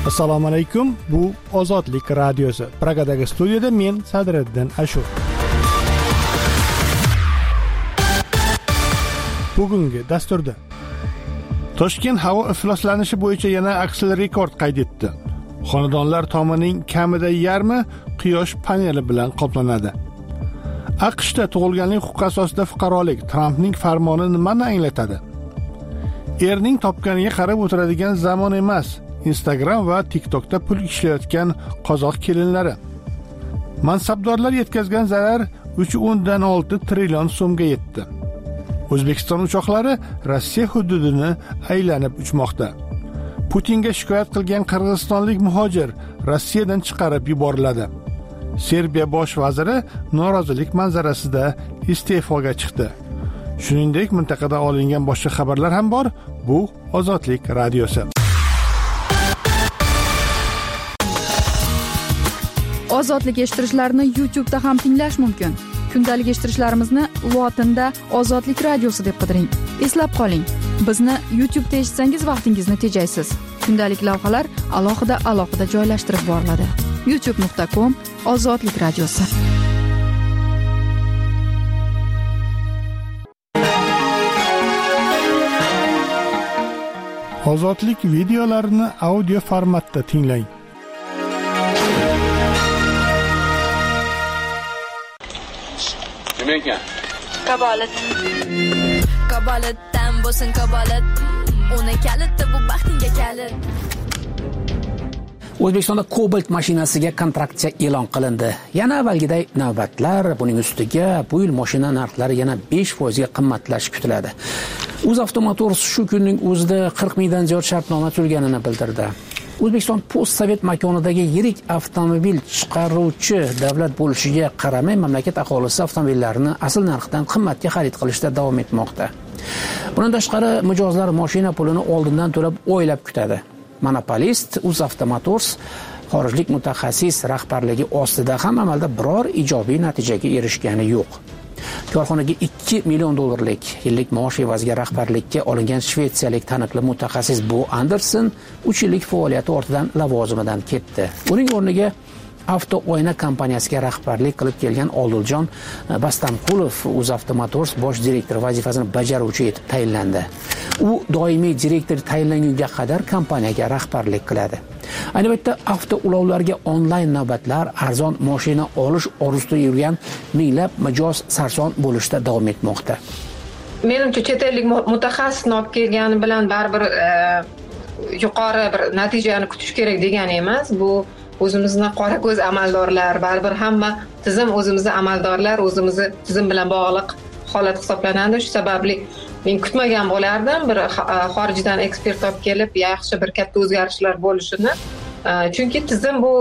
Assalomu alaykum. Bu Ozodlik radiosi. Pragadagi studiyada men Sadriddin Ashur. Bugungi dasturda Toshkent havo ifloslanishi bo'yicha yana aksiya rekord qayd etdi. Xonadonlar tomining kamida yarmi quyosh paneli bilan qoplanadi. AQShda tug'ilganlik huquqi asosida fuqarolik Trampning farmoni nimani anglatadi? Erning topganiga qarab o'tiradigan zamon emas. Instagram va TikTokda pul ishlayotgan qozoq kelinlari. Mansabdorlar yetkazgan zarar 3.6 trillion so'mga yetdi. O'zbekiston uchoqlari Rossiya hududini aylanib uchmoqda. Putinga shikoyat qilgan qirg'izistonlik muhojir Rossiyadan chiqarib yuboriladi. Serbiya bosh vaziri norozilik manzarasida iste'foga chiqdi. Shuningdek, mintaqada olingan boshqa xabarlar ham bor. Bu Ozodlik radiosi. Ozodlik eshittirishlarni YouTube'da ham tinglash mumkin. Kundalik eshittirishlarimizni lotinda Ozodlik radiosi deb qidiring. Eslab qoling, bizni YouTube'da eshitsangiz vaqtingizni tejaysiz. Kundalik lavhalar alohida joylashtirib boriladi. youtube.com/Ozodlik radiosi. Ozodlik videolarini audio formatda tinglang. Kabolatdan bo'lsin kabolat, uni kaliti bu baxtingga kalit. O'zbekistonda Cobalt mashinasiga kontraksiya e'lon qilindi. Yana avvalgiday navbatlar, buning ustiga bu yil mashina narxlari yana 5% ga qimmatlashi kutiladi. UzAvtomotors shu kunning o'zida 40 mingdan ziyod shartnoma tuzganini bildirdi. O'zbekiston postsovet makonidagi yirik avtomobil chiqaruvchi davlat bo'lishiga qaramay mamlakat aholisi avtomobillarni asl narxdan qimmatga xarid qilishda davom etmoqda. Bundan tashqari mijozlar mashina pulini oldindan to'lab oylab kutadi. Monopolist UzAvtomotors xorijlik mutaxassis rahbarligi ostida ham amalda biror ijobiy natijaga erishgani yo'q. Korxonaga 2 million dollarlik yillik maosh evaziga rahbarlikka olingan shvetsiyalik taniqli mutaxassis Bo Anderson 3 yillik faoliyati ortidan lavozimidan ketdi. Uning o'rniga Avto oyna kompaniyasiga rahbarlik qilib kelgan Olduljon Bastamqulov UzAvtomotors bosh direktori vazifasini bajaruvchi etib tayinlandi. U doimiy direktor tayinlangunga qadar kompaniyaga rahbarlik qiladi. Ayni paytda avto ulovlarga onlayn navbatlar, arzon mashina olish orzusida yurgan minglab mijoz sarson bo'lishda davom etmoqda. Menimcha chet ellik mutaxassis olib kelgani bilan baribir yuqori bir natijani kutish kerak degani emas. Bu o'zimizni qora ko'z amaldorlar, baribir hamma tizim o'zimizni amaldorlar, o'zimizni tizim bilan bog'liq holat hisoblanadi. Shu sababli men kutmagan bo'lardim bir xorijdan ekspert olib kelib yaxshi bir katta o'zgarishlar bo'lishini. Chunki tizim bu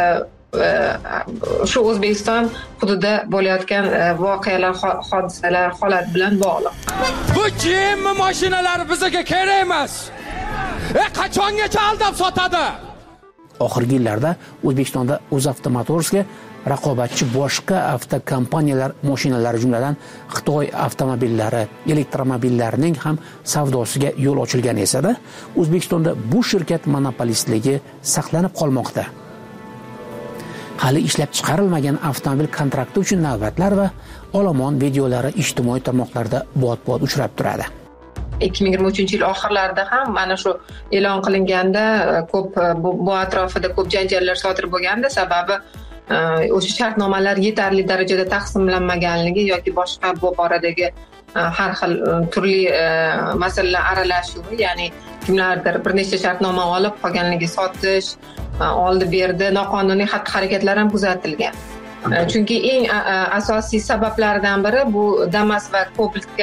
shu O'zbekiston hududida bo'layotgan voqealar, hodisalar, holat bilan bog'liq. Bu GM mashinalari bizga kerak emas. Qachongacha aldab sotadi? Oxirgi yillarda O'zbekistonda UzAvtomotorsga raqobatchi boshqa avtokompaniyalar mashinalari jumladan Xitoy avtomobillari, elektromobillarining ham savdosiga yo'l ochilgan esa-da, O'zbekistonda bu shirkat monopolistligi saqlanib qolmoqda. Hali ishlab chiqarilmagan avtomobil kontrakti uchun navbatlar va olomon videolari ijtimoiy tarmoqlarda bot-bot uchrab turadi. 2023-yil oxirlarida ham mana shu e'lon qilinganda ko'p bu atrofida ko'p janjallar sodir bo'lganda, sababi o'sha shartnomalar yetarli darajada taqsimlanmaganligi yoki boshqa bu boradagi har xil turli masalalar aralashuvi, ya'ni kimlardir bir nechta shartnoma olib qolganligi sotish, oldi-berdi, noqonuniy xatti-harakatlar ham kuzatilgan. Chunki eng asosiy sabablardan biri bu Damas va Cobaltga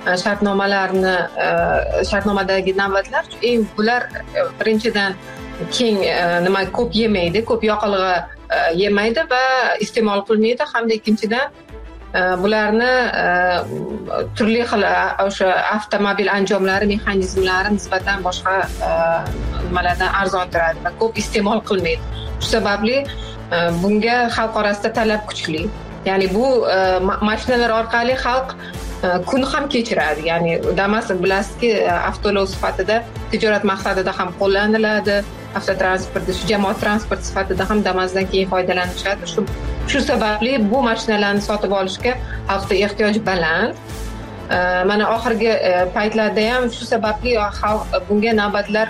shartnomadagi navbatlar. Bular birinchidan keng ko'p yemaydi, ko'p yoqilg'i yemaydi va iste'mol qilmaydi, hamda ikkinchidan bularni turli xil o'sha avtomobil anjomlari, mexanizmlari nisbatan boshqa nimalardan arzon turadi va ko'p iste'mol qilmaydi. Shu sababli bunga xalq orasida talab kuchli. Ya'ni bu mashinalar orqali xalq kun ham kechiradi. Ya'ni Damas bilasizki, avtoulov sifatida tijorat maqsadida ham qo'llaniladi. Avtotransportda, jamoat transport sifatida ham Damas'dan keyin foydalanishadi. Shu sababli bu mashinalarni sotib olishga xalqda ehtiyoj baland. Mana oxirgi paytlarda ham shu sababli bunga navbatlar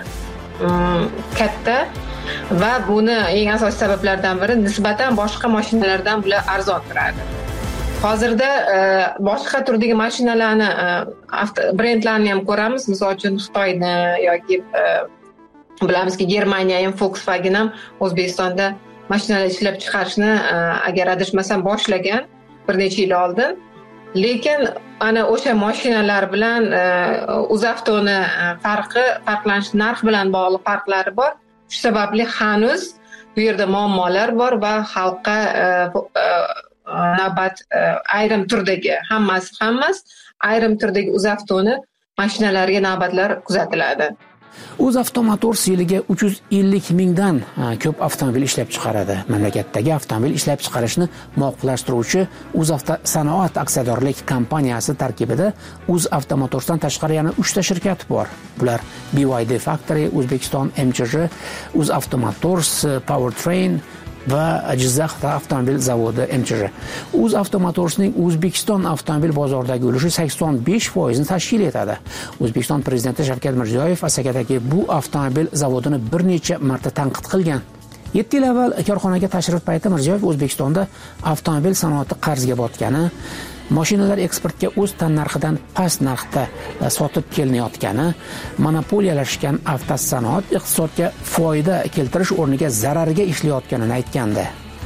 katta va buni eng asosiy sabablardan biri nisbatan boshqa mashinalardan bular arzon turadi. Hozirda boshqa turdagi mashinalarni, brendlarni ham ko'ramiz. Misol uchun Xitoyni yoki bilamizki Germaniya ham Volkswagen ham O'zbekistonda mashinalar ishlab chiqarishni agar adashmasam boshlagan bir necha yil oldin. Lekin ana o'sha mashinalar bilan UzAvtoni farqlanish narx bilan bog'liq farqlari bor. Shu sababli hanuz bu yerda muammolar bor va xalqqa navbat ayrim turdagi hammasi ayrim turdagi UzAvtoni mashinalariga navbatlar kuzatiladi. UzAvto Motors yiliga 350 mingdan ko'p avtomobil ishlab chiqaradi. Mamlakatdagi avtomobil ishlab chiqarishni muvofiqlashtiruvchi UzAvto Sanoat aksiyadorlik kompaniyasi tarkibida UzAvto Motorsdan tashqari yana 3 ta shirkat bor. Bular BYD Factory, O'zbekiston MChJ, UzAvto Motors, Powertrain va Jizzax avtomobil zavodi MChJ. UzAvto Motorsning O'zbekiston avtomobil bozoridagi ulushi 85% tashkil etadi. O'zbekiston prezidenti Shavkat Mirziyoyev Asakadagi bu avtomobil zavodini bir necha marta tanqid qilgan. 7 yil avval korxonaga tashrif payti Mirziyoyev O'zbekistonda avtomobil sanoati qarzga botgani, mashinalar eksportga o'z tannarxidan past narxda sotib kelinayotgani, monopoliyalashgan avtosanoat iqtisodga foyda keltirish o'rniga zarariga ishlayotganini aytgandi.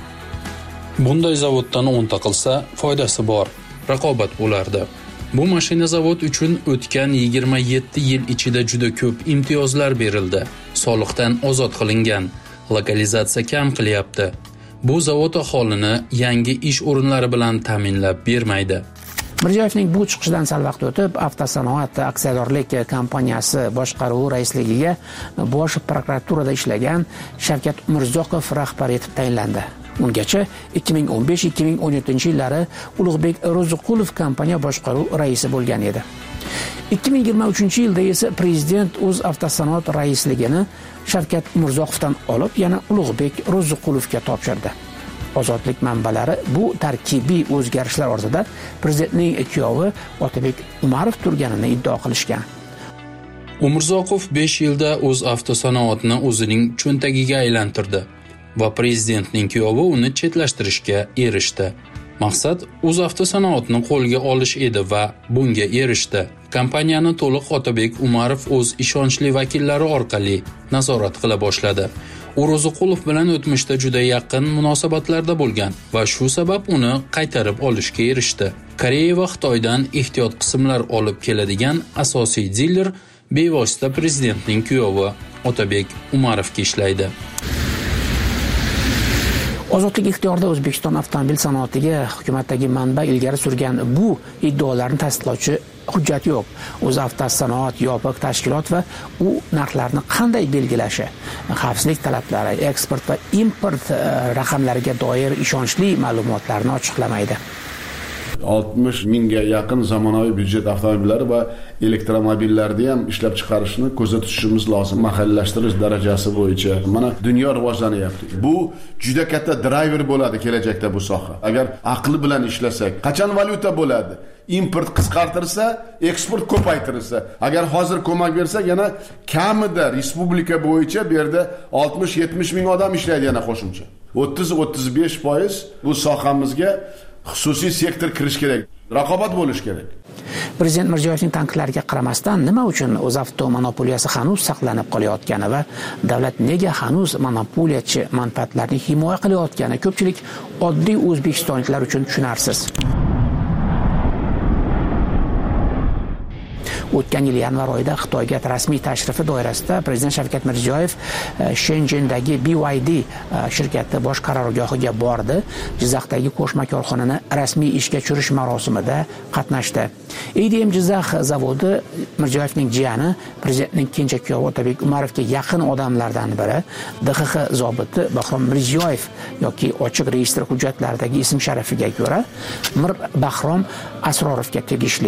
Bunday zavoddan 10 ta qilsa foydasi bor, raqobat bo'lardi. Bu mashina zavod uchun o'tgan 27 yil ichida juda ko'p imtiyozlar berildi. Soliqdan ozod qilingan, lokalizatsiya kam qilyapti. Bu zavod aholini yangi ish o'rinlari bilan ta'minlab bermaydi. Mirziyoyevning bu chiqishidan sal vaqt o'tib, Avtosanoat aksiyadorlik kompaniyasi boshqaruvi raisligiga bosh prokuraturada ishlagan Shavkat Umurzoqov rahbar etib tayinlandi. Ungacha 2015-2017 yillari Ulug'bek Ro'ziqulov kompaniya boshqaruv raisi bo'lgan edi. 2023-yilda esa prezident UzAvtosanoat raisligini Shavkat Umurzoqovdan olib, yana Ulug'bek Ro'ziqulovga topshirdi. Ozodlik manbalari bu tarkibiy o'zgarishlar ortida prezidentning kuyovi Otabek Umarov turganini iddao qilishgan. Umurzoqov 5 yilda UzAvtosanoatni o'zining cho'ntagiga aylantirdi va prezidentning kuyovi uni chetlashtirishga erishdi. Maqsad UzAvtosanoatni qo'lga olish edi va bunga erishdi. Kompaniyani to'liq Otabek Umarov o'z ishonchli vakillari orqali nazorat qila boshladi. U Ro'ziqulov bilan o'tmishda juda yaqin munosabatlarda bo'lgan va shu sabab uni qaytarib olishga erishdi. Koreya va Xitoydan ehtiyot qismlar olib keladigan asosiy diler bevosita prezidentning kuyovi Otabek Umarovga ishlaydi. Ozodlik ixtiyorida O'zbekiston avtomobil sanoatiga hukumatdagi manba ilgari surgan bu iddaolarni tasdiqlovchi hujjat yo'q. UzAvtosanoat yopiq tashkilot va u narxlarni qanday belgilashi, xavfsizlik talablari, eksport va import raqamlariga doir ishonchli ma'lumotlarni ochiqlamaydi. 60 mingga yaqin zamonaviy byudjet avtomobillari va elektromobillarni ham ishlab chiqarishni ko'zda tutishimiz lozim. Mahalliylashtirish darajasi bo'yicha mana dunyo rivojlanyapti. Bu juda katta driver bo'ladi kelajakda bu soha. Agar aqli bilan ishlasak, qachon valyuta bo'ladi? Import qisqartirsa, eksport ko'paytirilsa. Agar hozir ko'mak bersak, yana kamida respublika bo'yicha bu yerda 60-70 ming odam ishlaydi yana qo'shimcha. 30-35% bu sohamizga xususiy sektor kirish kerak, raqobat bo'lish kerak. Prezident Mirziyoyevning tanqidlariga qaramasdan nima uchun UzAvto monopoliyasi hanuz saqlanib qolayotgani va davlat nega hanuz monopoliyachi manfaatlarini himoya qilayotgani ko'pchilik oddiy o'zbekistonliklar uchun tushunarsiz. O'tgan yil yanvar oyida Xitoyga rasmiy tashrifi doirasida Prezident Shavkat Mirziyoyev Shenzhendagi BYD shirkati bosh qarorgohiga bordi. Jizzaxdagi qo'shma korxonani rasmiy ishga tushirish marosimida qatnashdi. ADM Jizzax zavodi Mirziyoyevning jiyani, prezidentning kenja kuyovi Otabek Umarovga yaqin odamlardan biri, DXX zobiti Bahrom Mirziyoyev yoki ochiq reyestr hujjatlaridagi ism sharafiga ko'ra Mir Bahrom Asrorovga tegishli.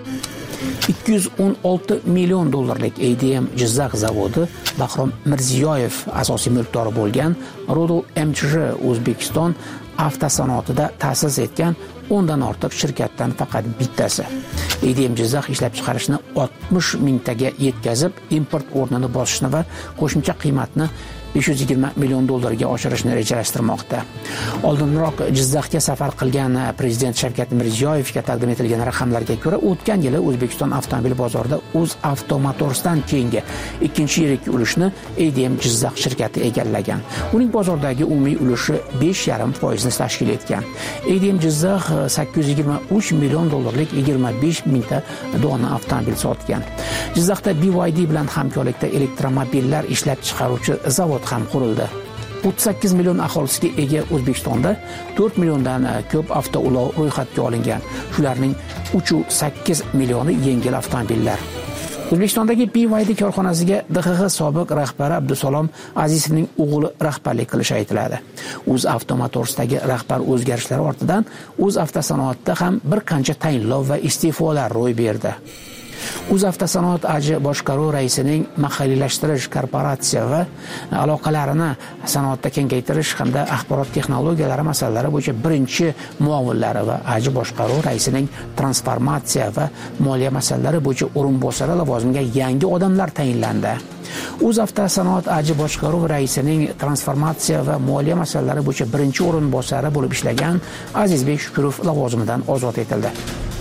216 million dollarlik ADM Jizzax zavodi Bahrom Mirziyoyev asosiy mulkdori bo'lgan Rodul MChJ O'zbekiston avtosanoatida ta'sis etgan 10 dan ortiq shirkatdan faqat bittasi. ADM Jizzax ishlab chiqarishni 60 mingtaga yetkazib, import o'rnini bosishni va qo'shimcha qiymatni 520 million dollarga oshirishni rejalashtirmoqda. Oldinroq Jizzaxga safar qilgan Prezident Shavkat Mirziyoyevga taqdim etilgan raqamlarga ko'ra, o'tgan yili O'zbekiston avtomobil bozorida UzAvto Motors'dan keyingi ikkinchi yirik ulushni ADM Jizzax shirkati egallagan. Uning bozordagi umumiy ulushi 5,5% tashkil etgan. ADM Jizzax 823 million dollarlik 25 mingta dona avtomobil sotgan. Jizzaxda BYD bilan hamkorlikda elektromobillar ishlab chiqaruvchi zavod ham qurildi. 38 million aholisiga ega O'zbekistonda 4 milliondan ko'p avtoulov ro'yxatga olingan. Shularning 3.8 millioni yengil avtomobillar. O'zbekistondagi BYD korxonasiga DXX sobiq rahbari Abdusalom Azizovning o'g'li rahbarlik qilishi aytiladi. UzAvto Motors'dagi rahbar o'zgarishlari ortidan UzAvtosanoatda ham bir qancha tayinlov va iste'folar ro'y berdi. UzAvtosanoat AJ boshqaruv raisining mahalliylashtirish, korporatsiya va aloqalarini sanoatda kengaytirish hamda axborot texnologiyalari masalalari bo'yicha birinchi muavvinlari va AJ boshqaruv raisining transformatsiya va moliya masalalari bo'yicha o'rinbosari lavozimiga yangi odamlar tayinlandi. UzAvtosanoat AJ boshqaruv raisining transformatsiya va moliya masalalari bo'yicha birinchi o'rinbosari bo'lib ishlagan Azizbek Shukurov lavozimidan ozod etildi.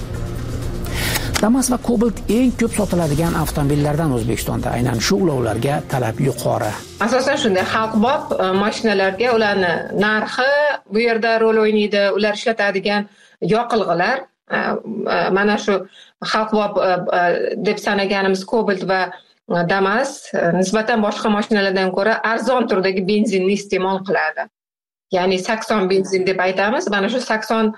Damas va Cobalt eng ko'p sotiladigan avtomobillardan O'zbekistonda. Aynan shu ulovlarga talab yuqori. Asosan shunday xalqbop mashinalarga ularni narxi bu yerda rol o'ynaydi. Ular ishlatadigan yoqilg'ilar mana shu xalqbop deb sanaganimiz Cobalt va Damas nisbatan boshqa mashinalardan ko'ra arzon turdagi benzinni iste'mol qiladi. Ya'ni 80 benzin deb aytamiz. Mana shu 80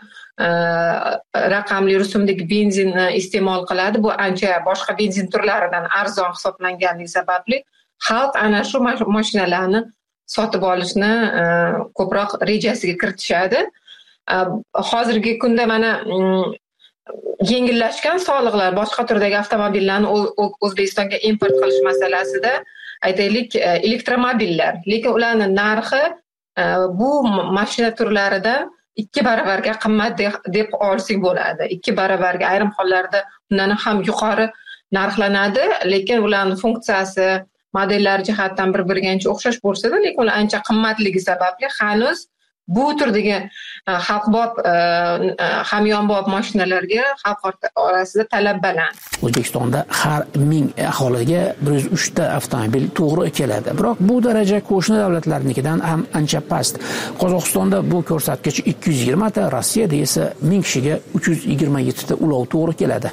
raqamli rusumdagi benzinni iste'mol qiladi. Bu ancha boshqa benzin turlaridan arzon hisoblanganligi sababli xalq ana shu mashinalarni sotib olishni ko'proq rejasiga kiritishadi. Hozirgi kunda mana yengillashgan soliqlar boshqa turdagi avtomobillarni O'zbekistonga import qilish masalasida aytaylik elektromobillar, lekin ularning narxi bu mashina turlaridan 2 baravarga qimmat deb olsak bo'ladi. 2 baravarga, ayrim hollarda undan ham yuqori narxlanadi, lekin ularning funksiyasi, modellari jihatdan bir-biriga ancha o'xshash bo'lsa-da, lekin ular ancha qimmatligi sababli hanuz bu turdagi xalqbop hamyonbop mashinalarga xalq orasida talab baland. O'zbekistonda har 1000 aholiga 103 ta avtomobil to'g'ri keladi. Biroq bu daraja qo'shni davlatlarnikidan ham ancha past. Qozog'istonda bu ko'rsatkich 220 ta, Rossiyada esa 1000 kishiga 327 ta ulov to'g'ri keladi.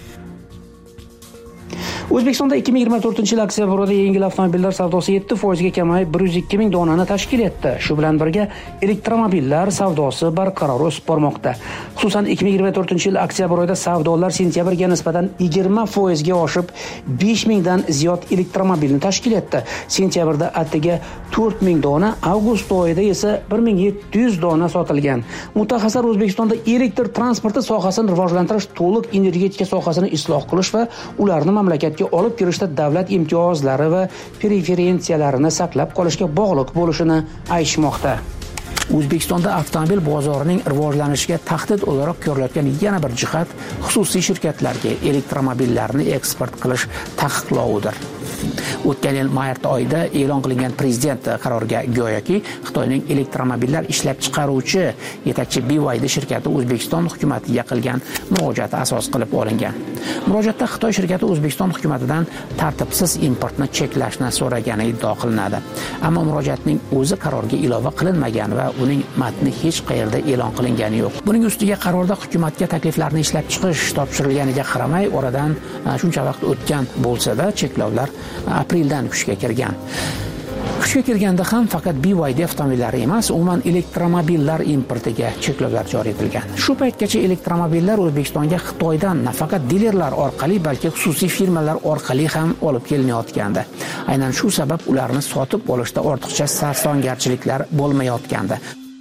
O'zbekistonda 2024-yil oktyabr oyida yengil avtomobillar savdosi 7% ga kamayib 102 ming donani tashkil etdi. Shu bilan birga elektromobillar savdosi barqaror o'sib bormoqda. Xususan 2024-yil oktyabr oyida savdolar sentyabrga nisbatan 20% ga oshib 5 mingdan ziyod elektromobilni tashkil etdi. Sentyabrda attiga 4 ming dona, avgust oyida esa 1700 dona sotilgan. Mutaxassislar O'zbekistonda elektr transporti sohasini rivojlantirish, to'liq energetika sohasini isloh qilish va ularni mamlakatga olib kirishda davlat imtiyozlari va preferensiyalarini saqlab qolishga bog'liq bo'lishini aytishmoqda. O'zbekistonda avtomobil bozorining rivojlanishiga tahdid o'laroq ko'rilayotgan yana bir jihat xususiy shirkatlarga elektromobillarni eksport qilish taqiqlovidir. O'tgan yil mart oyida e'lon qilingan prezident qaroriga go'yoki Xitoyning elektromobillar ishlab chiqaruvchi yetakchi BYD shirkati O'zbekiston hukumatiga qilgan murojaati asos qilib olingan. Murojaatda Xitoy shirkati O'zbekiston hukumatidan tartibsiz importni cheklashni so'ragani iddao qilinadi. Ammo murojaatning o'zi qarorga ilova qilinmagan va uning matni hech qayerda e'lon qilingani yo'q. Buning ustiga qarorda hukumatga takliflarni ishlab chiqish topshirilganiga qaramay, oradan shuncha vaqt o'tgan bo'lsa-da, cheklovlar apreldan kuchga kirgan. Kuchga kirganda ham faqat BYD avtomobillari emas, umuman elektromobillar importiga cheklovlar joriy etilgan. Shu paytgacha elektromobillar O'zbekistonga Xitoydan nafaqat dilerlar orqali, balki xususiy firmalar orqali ham olib kelinayotgandi. Aynan shu sabab ularni sotib olishda ortiqcha sarsongarchiliklar bo'lmayotgandi.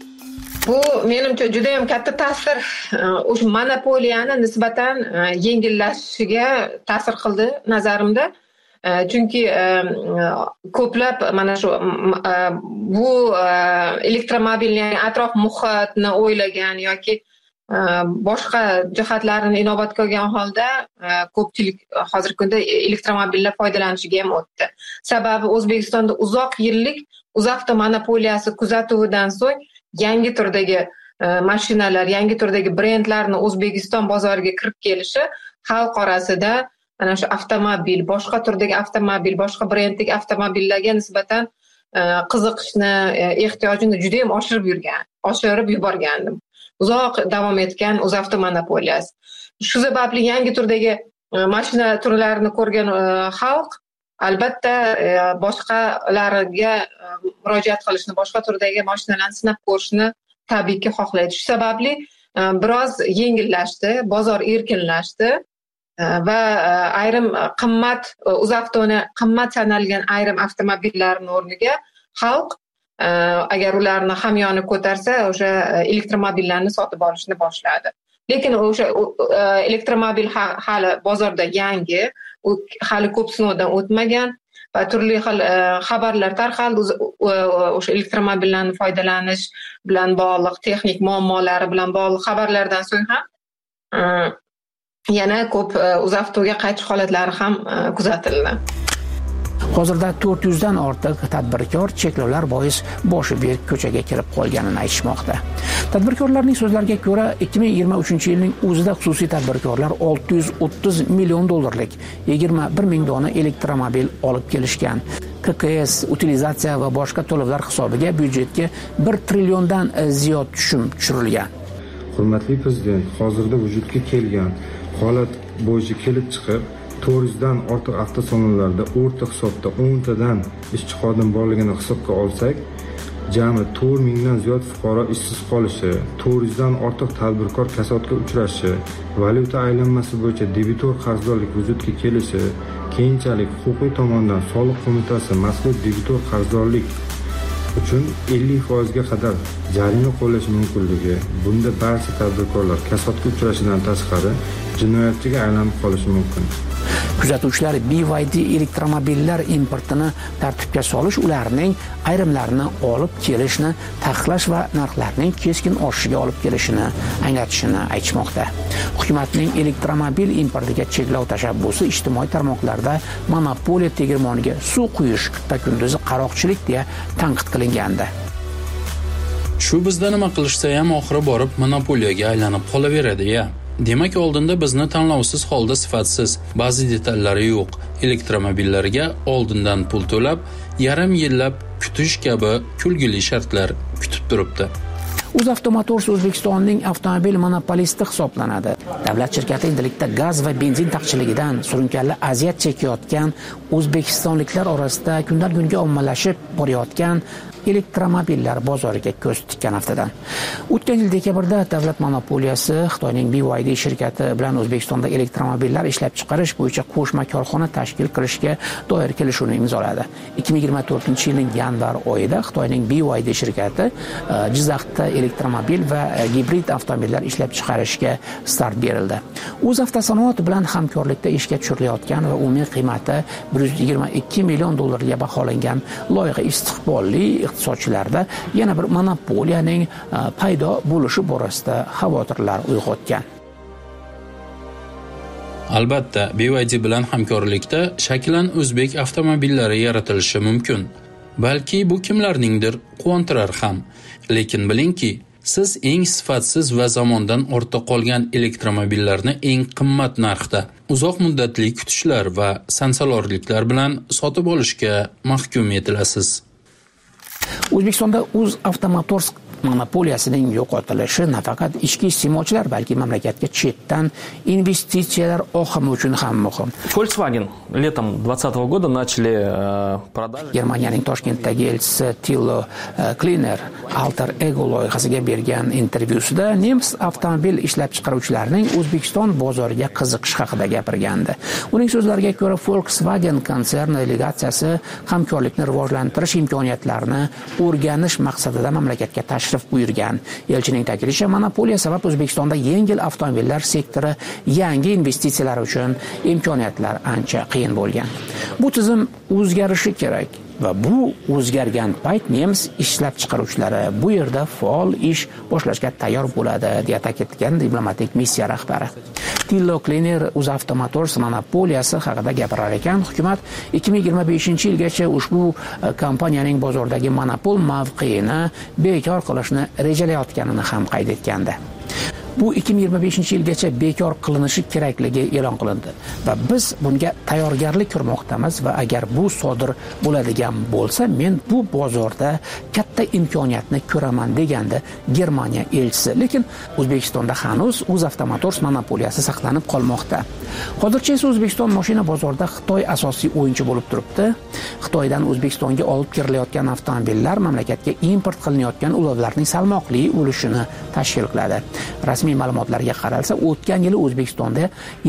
Bu menimcha juda ham katta ta'sir, o'sha monopoliyani nisbatan yengillashishiga ta'sir qildi nazarimda. Chunki ko'plab mana shu bu elektromobilning atrof muhitni o'ylagan yoki boshqa jihatlarini inobatga olgan holda ko'pchilik hozirgi kunda elektromobillar foydalanishiga ham o'tdi. Sababi O'zbekistonda uzoq yillik UzAvto monopoliyasi kuzatuvidan so'ng yangi turdagi mashinalar, yangi turdagi brendlarni O'zbekiston bozoriga kirib kelishi xalq orasida ana shu avtomobil, boshqa turdagi avtomobil, boshqa brenddagi avtomobillarga nisbatan qiziqishni, ehtiyojini juda ham oshirib yuborgandi. Uzoq davom etgan UzAvto monopoliyasi. Shu sababli yangi turdagi mashina turlarini ko'rgan xalq albatta boshqalarga murojaat qilishni, boshqa turdagi mashinalarni sinab ko'rishni tabiiyki xohlaydi. Shu sababli biroz yengillashdi, bozor erkinlashdi. Va ayrim qimmat UzAvtoni qimmat sanalgan ayrim avtomobillarning o'rniga xalq agar ularni hamyoni ko'tarsa, o'sha elektromobillarni sotib olishni boshladi. Lekin o'sha elektromobil hali bozorda yangi, u hali ko'p sinovdan o'tmagan va turli xil xabarlar tarqaldi o'sha elektromobillarni foydalanish bilan bog'liq texnik muammolari bilan bog'liq xabarlardan so'ng ham yana ko'p UzAvtoga qaytish holatlari ham kuzatildi. Hozirda 400 dan ortiq tadbirkor cheklovlar bois boshi berk ko'chaga kirib qolganini aytishmoqda. Tadbirkorlarning so'zlariga ko'ra, 2023-yilning o'zida xususiy tadbirkorlar 630 million dollarlik 21 ming dona elektromobil olib kelishgan. KKS, utilizatsiya va boshqa to'lovlar hisobiga byudjetga 1 trilliondan ziyod tushum tushirilgan. Hurmatli prezident, hozirda vujudga kelgan holat bo'yicha kelib chiqib, 400 dan ortiq avtosalonlarda o'rta hisobda 10 tadan ishchi xodim borligini hisobga olsak, jami 4 mingdan ziyod fuqaro ishsiz qolishi, 400 dan ortiq tadbirkor kasodga uchrashi, valyuta aylanmasi bo'yicha debitor qarzdorlik vujudga kelishi, keyinchalik huquqiy tomondan soliq qo'mitasi mazkur debitor qarzdorlik uchun 50% ga qadar jarima qo'llash mumkinligi, bunda barcha tadbirkorlar kasodga uchrashidan tashqari jinoyatchiga aylanib qolishi mumkin. Kuzatuvchilar BYD elektromobillar importini tartibga solish, ularning ayrimlarini olib kelishni taqiqlash va narxlarning keskin oshishiga olib kelishini anglatishini aytishmoqda. Hukumatning elektromobil importiga cheklov tashabbusi ijtimoiy tarmoqlarda monopoliya tegirmoniga suv quyish, kunda-kunduzi qaroqchilik deya tanqid qilingandi. Shu bizda nima qilishsa ham oxiri borib monopoliyaga aylanib qolaveradi-ya. Demak, oldinda bizni tanlovsiz holda sifatsiz, ba'zi detallari yo'q elektromobillarga oldindan pul to'lab, yarim yillab kutish kabi kulgili shartlar kutib turibdi. UzAvto Motors O'zbekistonning avtomobil monopolisti hisoblanadi. Davlat shirkati endilikda gaz va benzin taqchilligidan surunkali aziyat chekayotgan o'zbekistonliklar orasida kundan kunga ommalashib borayotgan elektromobillar bozoriga ko'z tikkan haftadan. O'tgan yil dekabrda davlat monopoliyasi Xitoyning BYD shirkati bilan O'zbekistonda elektromobillar ishlab chiqarish bo'yicha qo'shma korxona tashkil qilishga doir kelishuvni imzoladi. 2024-yilning yanvar oyida Xitoyning BYD shirkati Jizzaxda elektromobil va gibrid avtomobillar ishlab chiqarishga start berildi. UzAvtosanoat bilan hamkorlikda ishga tushirilayotgan va umumiy qiymati 122 million dollarga baholangan loyiha istiqbolli iqtisodchilarda yana bir monopoliyaning paydo bo'lishi borasida xavotirlar uyg'otgan. Albatta, BYD bilan hamkorlikda shaklan o'zbek avtomobillari yaratilishi mumkin. Balki bu kimlarningdir quvontirar ham. Lekin bilingki, siz eng sifatsiz va zamondan ortda qolgan elektromobillarni eng qimmat narxda, uzoq muddatli kutishlar va sansalorliklar bilan sotib olishga mahkum etilasiz. O'zbekistonda UzAvtomotors monopoliyasining yo'qotilishi nafaqat ichki iste'molchilar, balki mamlakatga chetdan investitsiyalar oqimi uchun ham muhim. Volkswagen летом 2020 года начали продажи. Germaniyaning Toshkentdagi elchisi Thilo Kleiner Alter Ego loyihasiga bergan intervyusida nemis avtomobil ishlab chiqaruvchilarining O'zbekiston bozoriga qiziqish haqida gapirgandi. Uning so'zlariga ko'ra, Volkswagen konserni delegatsiyasi hamkorlikni rivojlantirish imkoniyatlarini o'rganish maqsadida mamlakatga tashrif buyurgan. Elchining ta'kidlashicha, monopoliya sabab O'zbekistonda yengil avtomobillar sektori yangi investitsiyalar uchun imkoniyatlar ancha qiyin bo'lgan. Bu tizim o'zgarishi kerak va bu o'zgargan payt nemis ishlab chiqaruvchilari bu yerda faol ish boshlashga tayyor bo'ladi, deya ta'kidlagan diplomatik missiya rahbari. Thilo Kleiner UzAvtomotors monopoliyasi haqida gapirar ekan, hukumat 2025-yilgacha ushbu kompaniyaning bozordagi monopol mavqeini bekor qilishni rejalayotganini ham qayd etgandi. Bu 2025-yilgacha bekor qilinishi kerakligi e'lon qilindi va biz bunga tayyorgarlik ko'rmoqdamiz va agar bu sodir bo'ladigan bo'lsa, men bu bozorda katta imkoniyatni ko'raman, degandi Germaniya elchisi. Lekin O'zbekistonda hanuz UzAvtomotors monopoliyasi saqlanib qolmoqda. Hozircha esa O'zbekiston mashina bozorida Xitoy asosiy o'yinchi bo'lib turibdi. Xitoydan O'zbekistonga olib kirilayotgan avtomobillar mamlakatga import qilinayotgan ulovlarning salmoqli ulushini tashkil qiladi. Rasmiy ma'lumotlarga qaralsa, o'tgan yili O'zbekistonda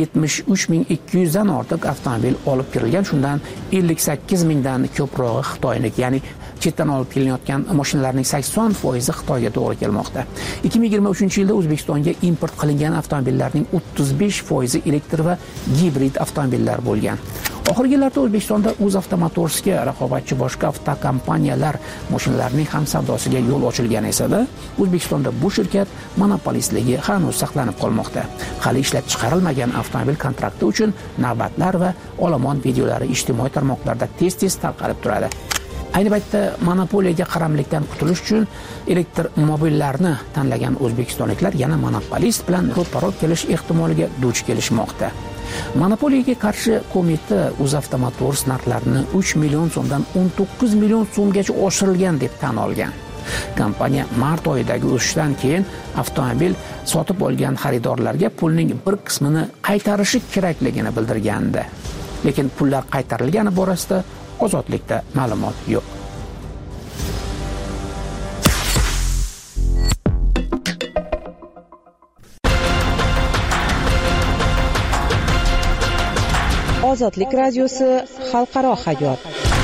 73.200 dan ortiq avtomobil olib kirilgan, shundan 58 mingdan ko'prog'i Xitoyniki, ya'ni chetdan olib kelinayotgan mashinalarning 80% Xitoyga to'g'ri kelmoqda. 2023-yilda O'zbekistonga import qilingan avtomobillarning 35% elektr va gibrid avtomobillar bo'lgan. Oxirgi yillarda O'zbekistonda UzAvtomotorsga raqobatchi boshqa avtokompaniyalar mashinalarining ham savdosiga yo'l ochilgan esa-da, O'zbekistonda bu shirkat monopolistligi hanuz saqlanib qolmoqda. Hali ishlab chiqarilmagan avtomobil kontrakti uchun navbatlar va olomon videolari ijtimoiy tarmoqlarda tez-tez tarqalib turadi. Ayni paytda monopoliyaga qaramlikdan qutulish uchun elektromobillarni tanlagan o'zbekistonliklar yana monopolist bilan ro'paro kelish ehtimoliga duch kelishmoqda. Monopoliyaga qarshi qo'mita UzAvtomotors narxlarini 3 million so'mdan 19 million so'mgacha oshirilgan deb tan olgan. Kompaniya mart oyidagi o'sishdan keyin avtomobil sotib olgan xaridorlarga pulning bir qismini qaytarishi kerakligini bildirgandi. Lekin pullar qaytarilgani borasida ozodlikda ma'lumot yo'q. Ozodlik radiosi xalqaro hayot.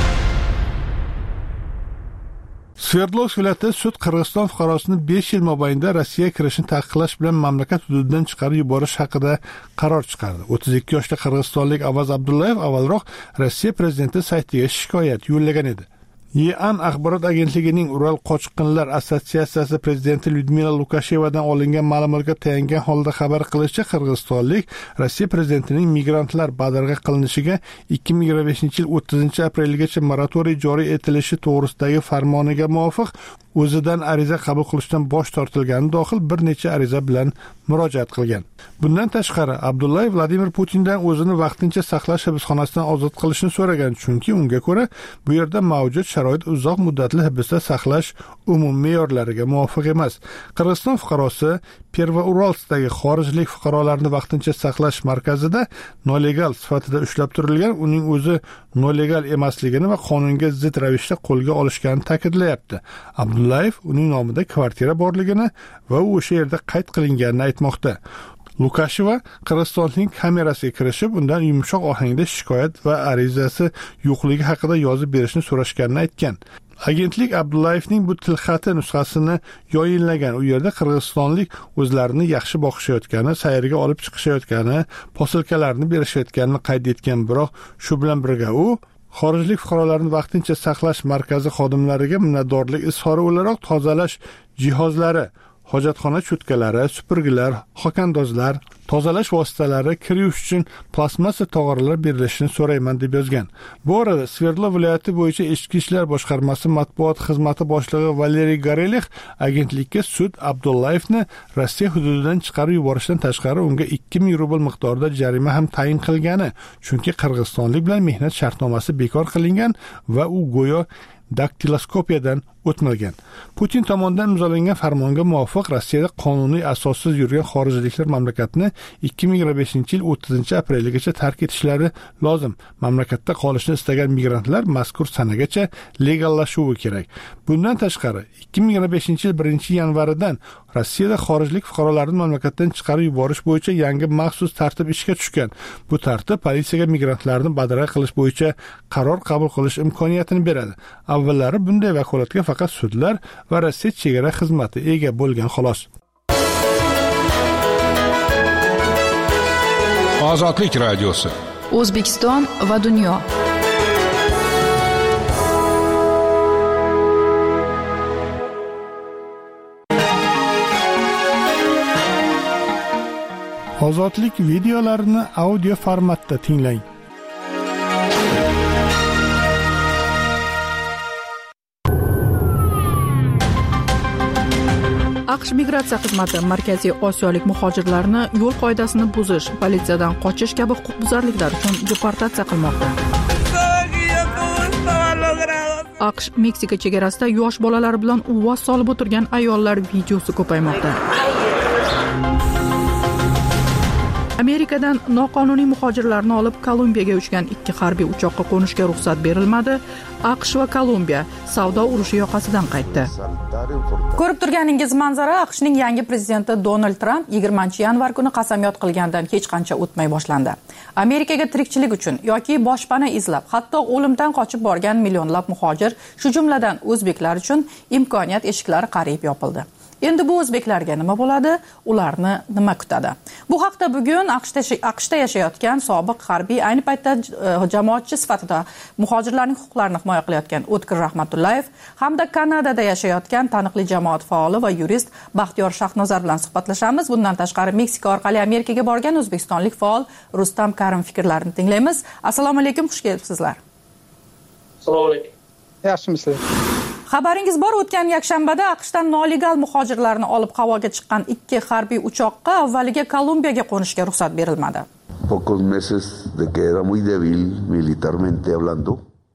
Sverdlovsk viloyati sud Qirg'iziston fuqarosini 5 yil mobaynida Rossiyaga kirishni taqiqlash bilan mamlakat hududidan chiqarib yuborish haqida qaror chiqardi. 32 yoshli qirg'izistonlik Avaz Abdullayev avvalroq Rossiya prezidenti saytiga shikoyat yo'llagan edi. YAN axborot agentligining Ural qochqinlar assotsiatsiyasi prezidenti Lyudmila Lukashevadan olingan ma'lumotga tayangan holda xabar qilishicha, qirg'izistonlik Rossiya prezidentining migrantlar badarg'a qilinishiga 2025-yil 30-aprelgacha moratoriy joriy etilishi to'g'risidagi farmoniga muvofiq o'zidan ariza qabul qilishdan bosh tortilgani dohil bir necha ariza bilan murojaat qilgan. Bundan tashqari, Abdullayev Vladimir Putindan o'zini vaqtincha saqlash hibsxonasidan ozod qilishni so'ragan, chunki unga ko'ra bu yerda mavjud sharoit uzoq muddatli hibsda saqlash umumiy me'yorlariga muvofiq emas. Qirg'iziston fuqarosi Pervouralskdagi xorijlik fuqarolarni vaqtincha saqlash markazida nolegal sifatida ushlab turilgan, uning o'zi nolegal emasligini va qonunga zid ravishda qo'lga olishganini ta'kidlayapti. Abdullayev uning nomida kvartira borligini va u o'sha yerda qayd qilinganini aytmoqda. Lukasheva Qirg'izistonning kamerasiga kirishib, undan yumshoq ohangda shikoyat va arizasi yo'qligi haqida yozib berishni so'rashganini aytgan. Agentlik Abdullayevning bu tilxati nusxasini yoyinlagan. U yerda qirg'izistonlik o'zlarini yaxshi boqishayotgani, sayrga olib chiqishayotgani, posilkalarni berishayotganini qayd etgan, biroq shu bilan birga u xorijlik fuqarolarni vaqtincha saqlash markazi xodimlariga minnatdorlik izhori o'laroq tozalash jihozlari, hojatxona cho'tkalari, supurgilar, xokandozlar, tozalash vositalari, kir yuvish uchun plastmassa tog'oralar berilishini so'rayman deb yozgan. Bu orada Sverdlov viloyati bo'yicha ichki ishlar boshqarmasi matbuot xizmati boshlig'i Valeriy Gorelix agentlikka sud Abdullayevni Rossiya hududidan chiqarib yuborishdan tashqari unga 2000 rubl miqdorida jarima ham tayin qilgani, chunki qirg'izistonlik bilan mehnat shartnomasi bekor qilingan va u go'yo daktiloskopiyadan o'tmagan. Putin tomonidan imzolangan farmonga muvofiq Rossiyada qonuniy asossiz yurgan xorijliklar mamlakatni 2025-yil 30-aprelgacha tark etishlari lozim. Mamlakatda qolishni istagan migrantlar mazkur sanagacha legallashuvi kerak. Bundan tashqari 2025-yil 1-yanvaridan Rossiyada xorijlik fuqarolarni mamlakatdan chiqarib yuborish bo'yicha yangi maxsus tartib ishga tushgan. Bu tartib politsiyaga migrantlarni badrak qilish bo'yicha qaror qabul qilish imkoniyatini beradi. Avvallari bunday vakolatga faqat sudlar va Rossiya chegara xizmati ega bo'lgan xolos. Ozodlik radiosi. O'zbekiston va dunyo. Ozodlik videolarini audio formatda tinglang. AQSh migratsiya xizmati Markaziy Osiyolik muhojirlarni yo'l qoidasini buzish, politsiyadan qochish kabi huquqbuzarliklar uchun deportatsiya qilmoqda. AQSh Meksika chegarasida yosh bolalar bilan uvvos solib o'tirgan ayollar videosi ko'paymoqda. Amerikadan noqonuniy muhojirlarni olib Kolumbiyaga uchgan 2 harbiy uchoqqa qo'nishga ruxsat berilmadi. AQSh va Kolumbiya savdo urushi yoqasidan qaytdi. Ko'rib turganingiz manzara AQShning yangi prezidenti Donald Tramp 20-yanvar kuni qasamyod qilgandan hech qancha o'tmay boshlandi. Amerikaga tirikchilik uchun yoki boshpana izlab, hatto o'limdan qochib borgan millionlab muhojir, shu jumladan o'zbeklar uchun imkoniyat eshiklari qariyb yopildi. Endi bu o'zbeklarga nima bo'ladi? Ularni nima kutadi? Bu haqda bugun AQShda yashayotgan sobiq harbiy, ayni paytda jamoatchi sifatida muhojirlarning huquqlarini himoya qilayotgan O'tkir Rahmatullayev hamda Kanadada yashayotgan taniqli jamoat faoli va yurist Baxtiyor Shahnozar bilan suhbatlashamiz. Bundan tashqari Meksika orqali Amerikaga borgan o'zbekistonlik faol Rustam Karim fikrlarini tinglaymiz. Assalomu alaykum, xush kelibsizlar. Assalomu alaykum. Yaxshimisizlar? Xabaringiz bor, o'tgan yakshanbada AQShdan nolegal muhojirlarni olib havoga chiqqan 2 harbiy uchoqqa avvaliga Kolumbiyaga qo'nishga ruxsat berilmadi. Pocos meses de que era muy débil militarmente hablando.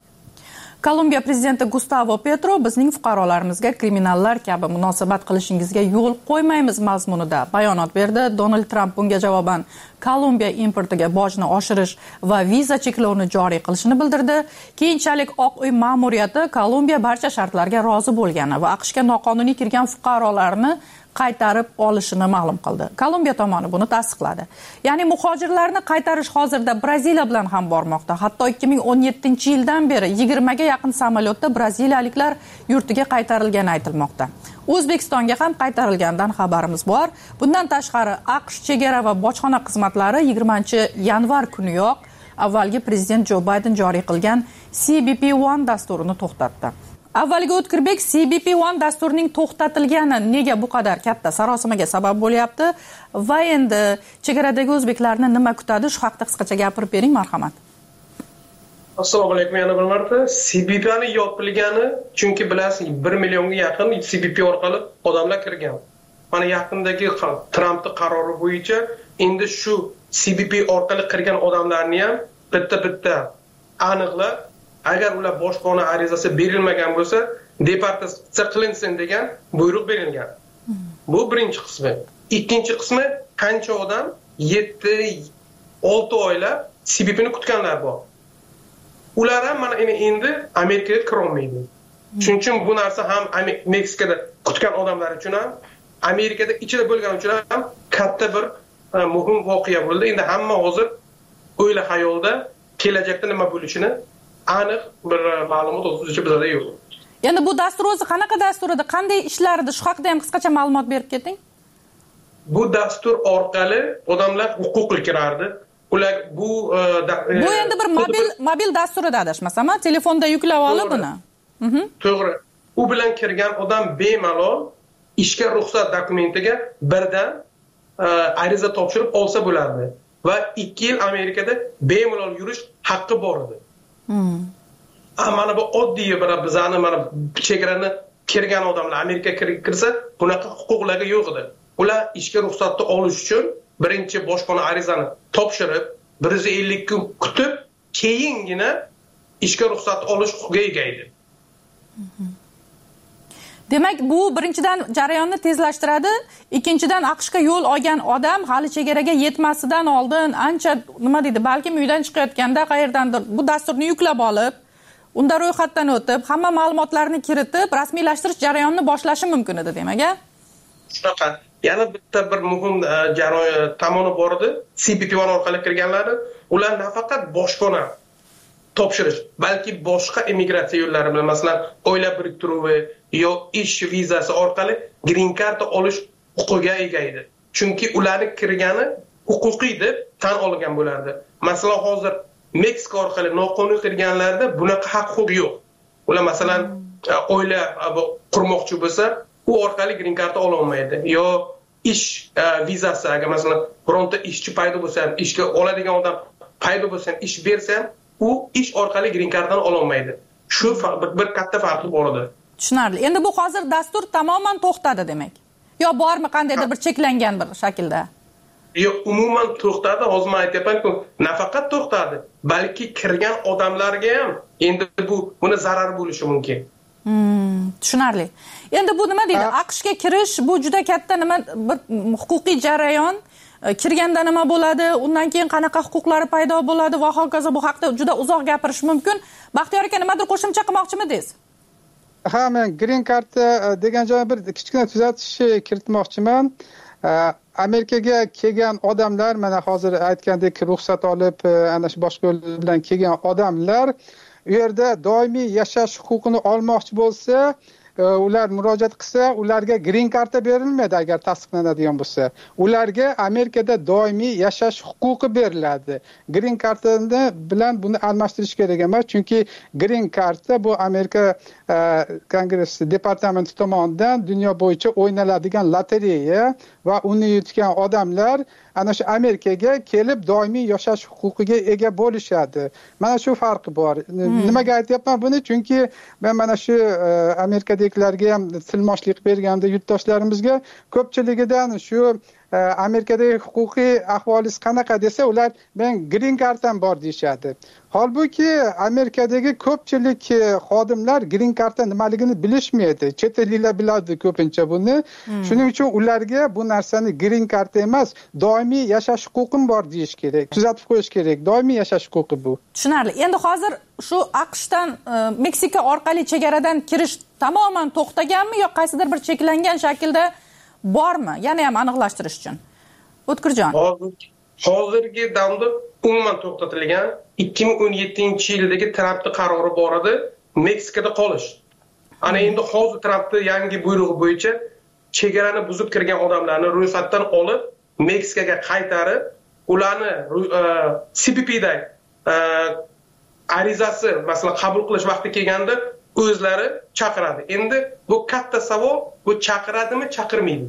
Kolumbiya prezidenti Gustavo Petro bizning fuqarolarimizga kriminallar kabi munosabat qilishingizga yo'l qo'ymaymiz mazmunida bayonot berdi. Donald Tramp bunga javoban Kolumbiya importiga bojni oshirish va viza cheklovini joriy qilishini bildirdi. Keyinchalik Oq uy ma'muriyati Kolumbiya barcha shartlarga rozi bo'lgani va AQShga noqonuniy kirgan fuqarolarni qaytarib olishini ma'lum qildi. Kolumbiya tomoni buni tasdiqladi. Ya'ni muhojirlarni qaytarish hozirda Braziliya bilan ham bormoqda. Hatto 2017-yildan beri 20 ga yaqin samolyotda braziliyaliklar yurtiga qaytarilgani aytilmoqda. O'zbekistonga ham qaytarilgandan xabarimiz bor. Bundan tashqari AQSh chegara va bojxona xizmatlari 20-yanvar kuniyoq avvalgi prezident Jo Bayden joriy qilgan CBP-1 dasturini to'xtatdi. Avvaliga O'tkirbek CBP-1 dasturining to'xtatilgani nega bu qadar katta sarosimaga sabab bo'lyapti va endi chegaradagi o'zbeklarni nima kutadi, shu haqida qisqacha gapirib bering, marhamat. Assalomu alaykum, yana bir marta. CBP'ni yopilgani, chunki bilasiz 1 millionga yaqin CBP orqali odamlar kirgan. Mana yaqindagi Trampning qarori bo'yicha endi shu CBP orqali kirgan odamlarni ham bitta aniqlab, agar ular boshpana arizasi berilmagan bo'lsa, deportatsiya qilinsin degan buyruq berilgan. Bu birinchi qismi. Ikkinchi qismi, qancha odam 7-6 oylab CBP'ni kutganlar bor. Ular ham mana endi Amerikaga kira olmaydi. Shuning uchun bu narsa ham Meksikada kutgan odamlar uchun ham, Amerikada ichida bo'lgan uchun ham katta bir muhim voqea bo'ldi. Endi hamma hozir o'yla xayolda kelajakda nima bo'lishini aniq bir ma'lumot o'zicha bizda yo'q. Endi bu dastur o'zi qanaqa dastur edi, qanday ishlar edi, shu haqida ham qisqacha ma'lumot berib keting. Bu dastur orqali odamlar huquqli kirardi. Ular bu endi bir mobil dasturida adashmasam, telefonda yuklab olib buni. To'g'ri. U bilan kirgan odam bemalol ishga ruxsat dokumentiga birdan ariza topshirib olsa bo'lardi va 2 yil Amerikada bemalol yurish haqqi bor edi. Mana bu oddiy bizani mana chegarani kirgan odamlar Amerikaga kirsa, bunaqa huquqlarga yo'q edi. Ular ishga ruxsatni olish uchun birinchi boshqona arizani topshirib, 150 kun kutib, keyingina ishga ruxsat olish huquqiga ega edi. Demak, bu birinchidan jarayonni tezlashtiradi, ikkinchidan AQShga yo'l olgan odam hali chegaraga yetmasidan oldin ancha nima deydi, balkim uydan chiqayotganda qayerdandir bu dasturni yuklab olib, unda ro'yxatdan o'tib, hamma ma'lumotlarni kiritib, rasmiylashtirish jarayonini boshlashi mumkin edi, demak-a? Shunaqa. Yana bitta bir muhim jarayon tomoni bor edi. CBP1 orqali kirganlari, ular nafaqat boshqona topshirish, balki boshqa immigratsiya yo'llari bilan, masalan, oila biriktiruvi yo ish vizasi orqali green card olish huquqiga ega edi. Chunki ularning kirgani huquqiy deb tan olgan bo'lardi. Masalan, hozir Meksika orqali noqonuniy kirganlarda bunaqa haq-huquq yo'q. Ular masalan oila qurmoqchi bo'lsa, u orqali green card ola olmaydi. Yo ish vizasi, agar masalan bironta ishchi paydo bo'lsa, ishga oladigan odam paydo bo'lsa, ish bersa, u ish orqali green carddan ola olmaydi. Shu bir katta farqi bor edi. Tushunarli. Endi bu hozir dastur tamoman to'xtadi demak. Yo bormi qandaydir bir cheklangan bir shaklda? Yo'q, umuman to'xtadi. Hozir men aytyapman-ku, nafaqat to'xtadi, balki kirgan odamlarga ham endi buni zarar bo'lishi mumkin. Tushunarli. Endi bu nima deydi? AQShga kirish bu juda katta nima bir huquqiy jarayon. Kirganda nima bo'ladi, undan keyin qanaqa huquqlari paydo bo'ladi va hokazo, bu haqda juda uzoq gapirish mumkin. Baxtiyor aka, nimadir qo'shimcha qilmoqchimidingiz? Ha, men green card degan joyga bir kichkina tuzatish kiritmoqchiman. Amerikaga kelgan odamlar, mana hozir aytgandek ruxsat olib, ana shu boshqa yo'l bilan kelgan odamlar u yerda doimiy yashash huquqini olmoqchi bo'lsa, ular murojaat qilsa, ularga green card berilmaydi agar tasdiqlanadigan bo'lsa. Ularga Amerikada doimiy yashash huquqi beriladi. Green card bilan buni almashtirish kerak emas, chunki green card bu Amerika Kongress departamenti tomonidan dunyo bo'yicha o'ynaladigan lotereya va uni yutgan odamlar ana shu Amerikaga kelib doimiy yashash huquqiga ega bo'lishadi. Mana shu farqi bor. Nimaga aytyapman buni? Chunki men mana shu Amerikadagilarga ham tilmoshlik berganda yurtdoshlarimizga ko'pchiligidan shu Amerikadagi huquqiy ahvolingiz qanaqa desa, ular men green carddan bor deyishadi. Holbuki Amerikadagi ko'pchilik xodimlar green carddan nimaligini bilishmaydi. Chet elliklar biladi ko'pincha buni. Shuning uchun ularga bu narsani green card emas, doimiy yashash huquqim bor deyish kerak. Tuzatib qo'yish kerak. Doimiy yashash huquqi bu. Tushunarli. Endi hozir shu AQShdan Meksika orqali chegaradan kirish tamoman to'xtaganmi yo qaysidir bir cheklangan shaklda bormi? Yana ham aniqlashtirish uchun. O'tkirjon. Hozirgi damda umuman to'xtatilgan 2017-yildagi Trampning qarori bor edi, Meksikada qolish. Ana endi hozir Trampning yangi buyrug'i bo'yicha chegarani buzib kirgan odamlarni ro'yxatdan olib, Meksikaga qaytarib, ularni CBP'da arizasi, masalan, qabul qilish vaqti kelganda o'zlari chaqiradi. Endi bu katta savol, bu chaqiradimi, chaqirmaydi?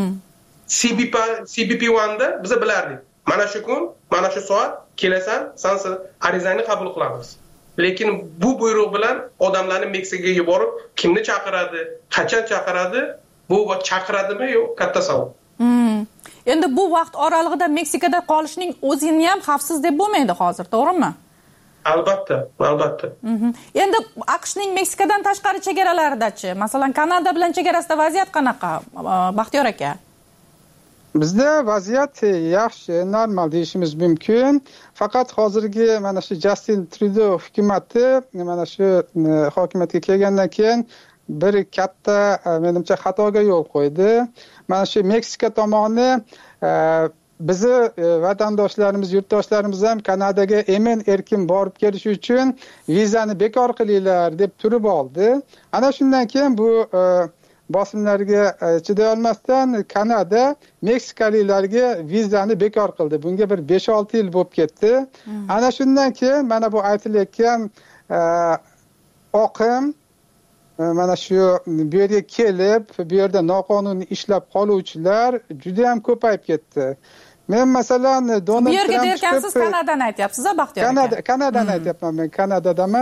CBP1da biz bilardik. Mana shu kun, mana shu soat kelasan, sen arizangni qabul qilamiz. Lekin bu buyruq bilan odamlarni Meksikaga yuborib, kimni chaqiradi, qachon chaqiradi, bu chaqiradimi yo'q, katta savol. Endi bu vaqt oralig'ida Meksikada qolishning o'zini ham xavfsiz deb bo'lmaydi hozir, to'g'rimi? Albatta, albatta. Endi AQShning Meksikadan tashqari chegaralaridachi, masalan, Kanada bilan chegarasida vaziyat qanaqa, Baxtiyor aka? Bizda vaziyat yaxshi, normal deyishimiz mumkin. Faqat hozirgi mana shu Justin Trudeau hukumatı mana shu hokimiyatga kelgandan keyin bir katta menimcha xatoga yo'l qo'ydi. Mana shu Meksika tomoni bizi vatandoshlarimiz, yurtdoshlarimiz ham Kanadaga emin-erkin borib kelish uchun vizani bekor qilinglar deb turib oldi. Ana shundan keyin bu bosimlarga chiday olmasdan Kanada Meksikaliklarga vizani bekor qildi. Bunga bir 5-6 yil bo'lib ketdi. Ana shundan keyin mana bu aytilayotgan oqim mana shu bu yerga kelib bu yerda noqonuniy ishlab qoluvchilar juda ham ko'payib ketdi. Men masalan Donald Trump bu yerga derkansiz Kanadani aytyapsiz-a, Baxtiyor aka? Kanadani aytyapman men, Kanadadaman.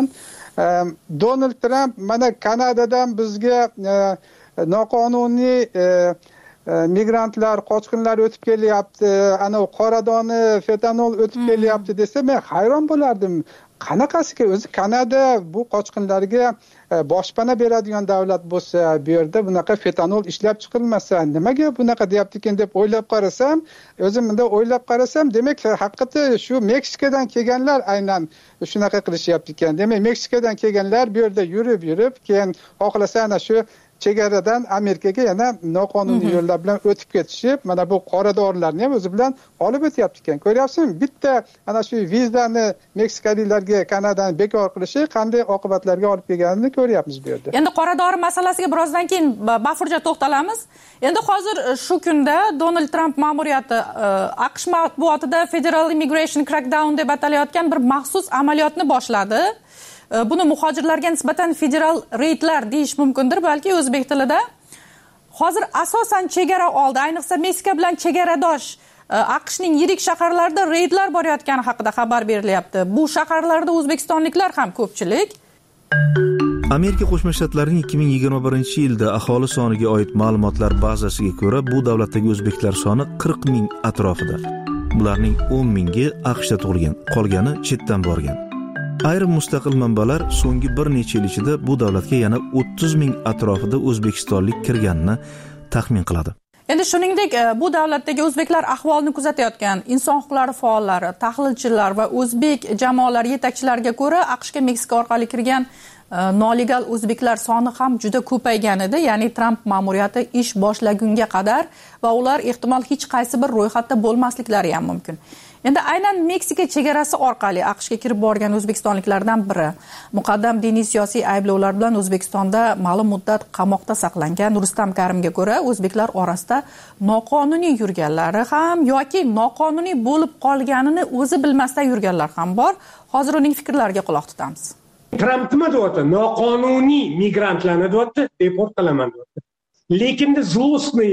Donald Trump mana Kanadadan bizga noqonuniy migrantlar, qochqinlar o'tib kelyapti, ana qora doni, fetanol o'tib kelyapti desa, men hayron bo'lardim. Qanaqasiga o'zi Kanada bu qochqinlarga boshpana beradigan davlat bo'lsa, bu yerda bunaqa fetanol ishlab chiqilmasa, nimaga bunaqa deyapti ekan deb o'ylab qarasam, o'zim bunda o'ylab qarasam, demak haqiqatda shu Meksikadan kelganlar aynan shunaqa qilishyapti ekan. Demak Meksikadan kelganlar bu yerda yurib, keyin xohlasa ana shu chegaradan Amerikaga yana noqonuniy yo'llar bilan o'tib ketishib, mana bu qora dorilarni ham o'zi bilan olib o'tyapti ekan. Ko'ryapsizmi? Bitta ana shu vizani Meksikaliklarga Kanadadan bekor qilishi qanday oqibatlarga olib kelganini ko'ryapmiz bu yerda. Endi qora dori masalasiga birozdan keyin bafurja to'xtalamiz. Endi hozir shu kunda Donald Trump ma'muriyati AQSh matbuotida Federal Immigration Crackdown deb atalayotgan bir maxsus amaliyotni boshladi. Buni muhojirlarga nisbatan federal reydlar deyish mumkindir, balki o'zbek tilida. Hozir asosan chegara oldi, ayniqsa Meksika bilan chegaradosh AQShning yirik shaharlarida reydlar borayotgani haqida xabar berilyapti. Bu shaharlarda o'zbekistonliklar ham ko'pchilik. Amerika Qo'shma Shtatlarining 2021-yilda aholi soniga oid ma'lumotlar bazasiga ko'ra, bu davlatdagi o'zbeklar soni 40 ming atrofida. Bularning 10 mingi AQShda tug'ilgan, qolgani chetdan borgan. Ayrim mustaqil manbalar so'nggi bir necha yil ichida bu davlatga yana 30 ming atrofida o'zbekistonlik kirganini taxmin qiladi. Endi shuningdek, bu davlatdagi o'zbeklar ahvolini kuzatayotgan inson huquqlari faollari, tahlilchilar va o'zbek jamoalari yetakchilariga ko'ra, AQShga Meksika orqali kirgan nolegal o'zbeklar soni ham juda ko'paygan edi, ya'ni Trump ma'muriyati ish boshlagunga qadar, va ular ehtimol hech qaysi bir ro'yxatda bo'lmasliklari ham mumkin. Endi aynan Meksika chegarasi orqali AQShga kirib borgan o'zbekistonliklardan biri muqaddam diniy siyosiy ayblovlar bilan O'zbekistonda ma'lum muddat qamoqda saqlangan Rustam Karimga ko'ra, o'zbeklar orasida noqonuniy yurganlari ham yoki noqonuniy bo'lib qolganini o'zi bilmasdan yurganlar ham bor. Hozir uning fikrlariga quloq tutamiz. Trump nima deyapti? Noqonuniy migrantlarni deyapti, deport qilaman deyapti. Lekin zlostniy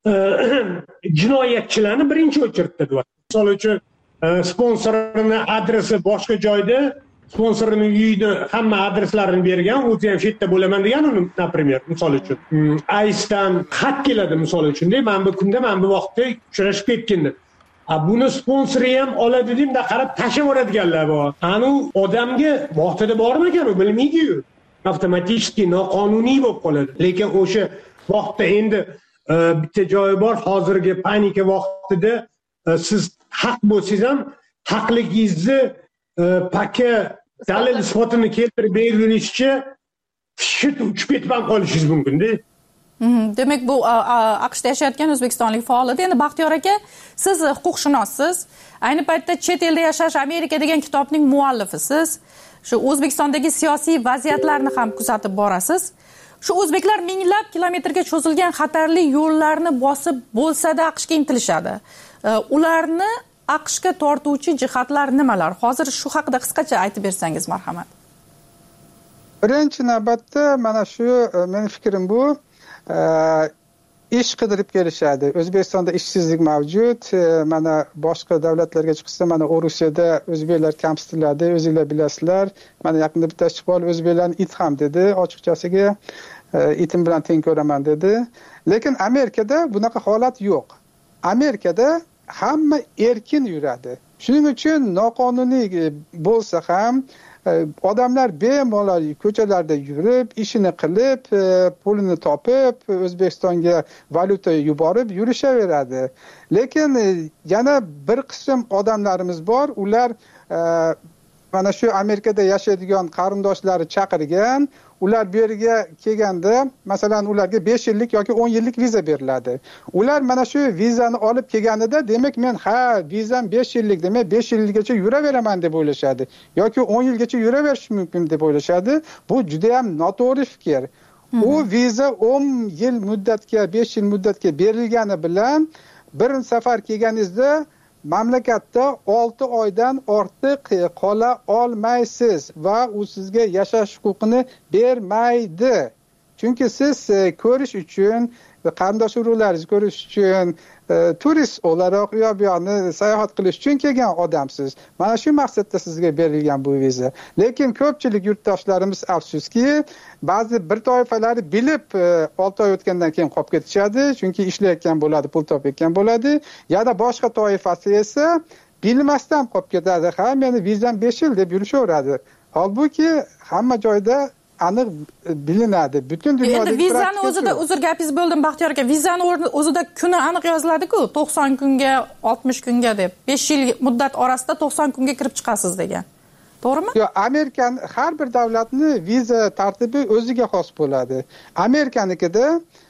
jinoyatchilarni birinchi o'chirdi deyapti. Misol uchun sponsorini adresi boshqa joyda, sponsorini uyida hamma adreslarini bergan, o'zi ham chetda bo'laman degan, например, misol uchun AISdan xat keladi misol uchun, men bu kunda, men bu vaqtda uchrashib ketgan deb. Buni sponsori ham oladi deb qarab tashib yuboradiganlar bor. Ani odamga vaqtida bormagan, u bilmaydi-yu. Avtomatik noqonuniy bo'lib qoladi. Lekin o'sha vaqtda endi bitta joyi bor, hozirgi panika vaqtida siz haq bo'lsangiz ham haqligingizni paka dalil isbotini keltirib bergunizcha shit uchib ketib qolishingiz mumkin-da. Demak, bu AQShda yashayotgan o'zbekistonlik faol edi. Endi Baxtiyor aka, siz huquqshunossiz, ayni paytda chet elda yashash Amerika degan kitobning muallifisiz. Shu O'zbekistondagi siyosiy vaziyatlarni ham kuzatib borasiz. Shu o'zbeklar minglab kilometrga cho'zilgan xatarli yo'llarni bosib bo'lsa-da AQShga intilishadi. Ularni AQShga tortuvchi jihatlar nimalar? Hozir shu haqida qisqacha aytib bersangiz, marhamat. Birinchi navbatda mana shu mening fikrim bu, ish qidirib kelishadi. O'zbekistonda ishsizlik mavjud. Mana boshqa davlatlarga chiqsa, mana Rusiyada o'zbeklar kamsitiladi, o'zingizlar bilasizlar. Mana yaqinda bitta chiqib o'zbeklarni it ham dedi, ochiqchasiga itim bilan teng ko'raman dedi. Lekin Amerikada bunaqa holat yo'q. Amerikada hamma erkin yuradi. Shuning uchun noqonuniy bo'lsa ham odamlar bemalol ko'chalarda yurib, ishini qilib, pulini topib, O'zbekistonga valyuta yuborib yurishaveradi. Lekin yana bir qism odamlarimiz bor, ular mana shu Amerikada yashaydigan qarindoshlari chaqirgan, ular bu yerga kelganda, masalan, ularga 5 yillik yoki 10 yillik viza beriladi. Ular mana shu vizani olib kelganida, demak men vizam 5 yillik, demak 5 yilgacha yuraveraman deb o'ylashadi yoki 10 yilgacha yuraverish mumkin deb o'ylashadi. Bu juda ham noto'g'ri fikr. U viza 10 yil muddatga, 5 yil muddatga berilgani bilan bir safar kelganingizda mamlakatda 6 oydan ortiq qola olmaysiz va u sizga yashash huquqini bermaydi. chunki siz ko'rish uchun qarindosh urug'laringizni ko'rish uchun turist o'laroq u yoqni sayohat qilish uchun kelgan odamsiz. Mana shu maqsadda sizga berilgan bu viza. Lekin ko'pchilik yurtdoshlarimiz afsuski ba'zi bir toifalari bilib 6 oy o'tgandan keyin qolib ketishadi, chunki ishlayotgan bo'ladi, pul topayotgan bo'ladi. Yana boshqa toifasi esa bilmasdan qolib ketadi. Ha, meni vizam 5 yil deb yurishaveradi. Holbuki hamma joyda aniq bilinadi. Butun dunyoda endi vizani o'zida, uzr gapingiz bo'ldim Baxtiyor aka, vizani o'zida kuni aniq yoziladi-ku, 90 kunga, 60 kunga deb. 5 yil muddat orasida 90 kunga kirib chiqasiz degan. To'g'rimi? Yo'q, Amerikan har bir davlatni viza tartibi o'ziga xos bo'ladi. Amerikanikida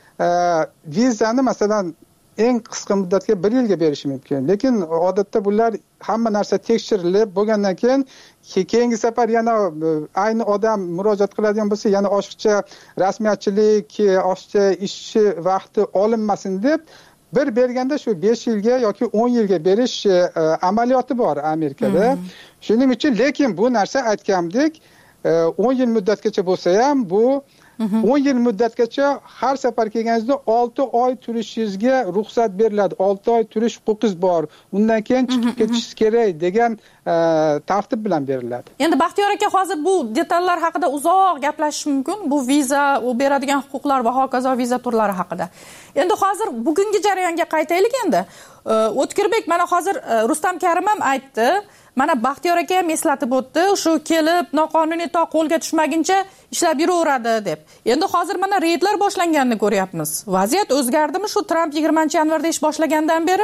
vizani masalan eng qisqa muddatga 1 yilga berishi mumkin. Lekin odatda bular hamma narsa tekshirilib bo'lgandan keyin keyingi safar yana ayni odam murojaat qiladigan bo'lsa, yana oshiqcha rasmiyatchilik, oshiqcha ishchi vaqti olinmasin deb bir berganda shu 5 yilga yoki 10 yilga berish amaliyoti bor Amerikada. Shuning uchun lekin bu narsa aytgandek 10 yil muddatgacha bo'lsa ham bu 10 yil muddatgacha har safar kelganingizda 6 oy turishingizga ruxsat beriladi. 6 oy turish huquqingiz bor. Undan keyin chiqib ketishingiz kerak degan tartib bilan beriladi. Endi Baxtiyor aka, hozir bu detallar haqida uzoq gaplashish mumkin. Bu viza, u beradigan huquqlar va hokazo viza turlari haqida. Endi hozir bugungi jarayonga qaytaylik endi. O'tkirbek mana hozir Rustam Karim ham aytdi. Mana Baxtiyor aka ham eslatib o'tdi, shu kelib noqonuniy to qo'lga tushmaguncha ishlab yuraveradi deb. Endi hozir mana reydlar boshlanganini ko'ryapmiz. Vaziyat o'zgardimi shu Tramp 20-yanvarda ish boshlagandan beri?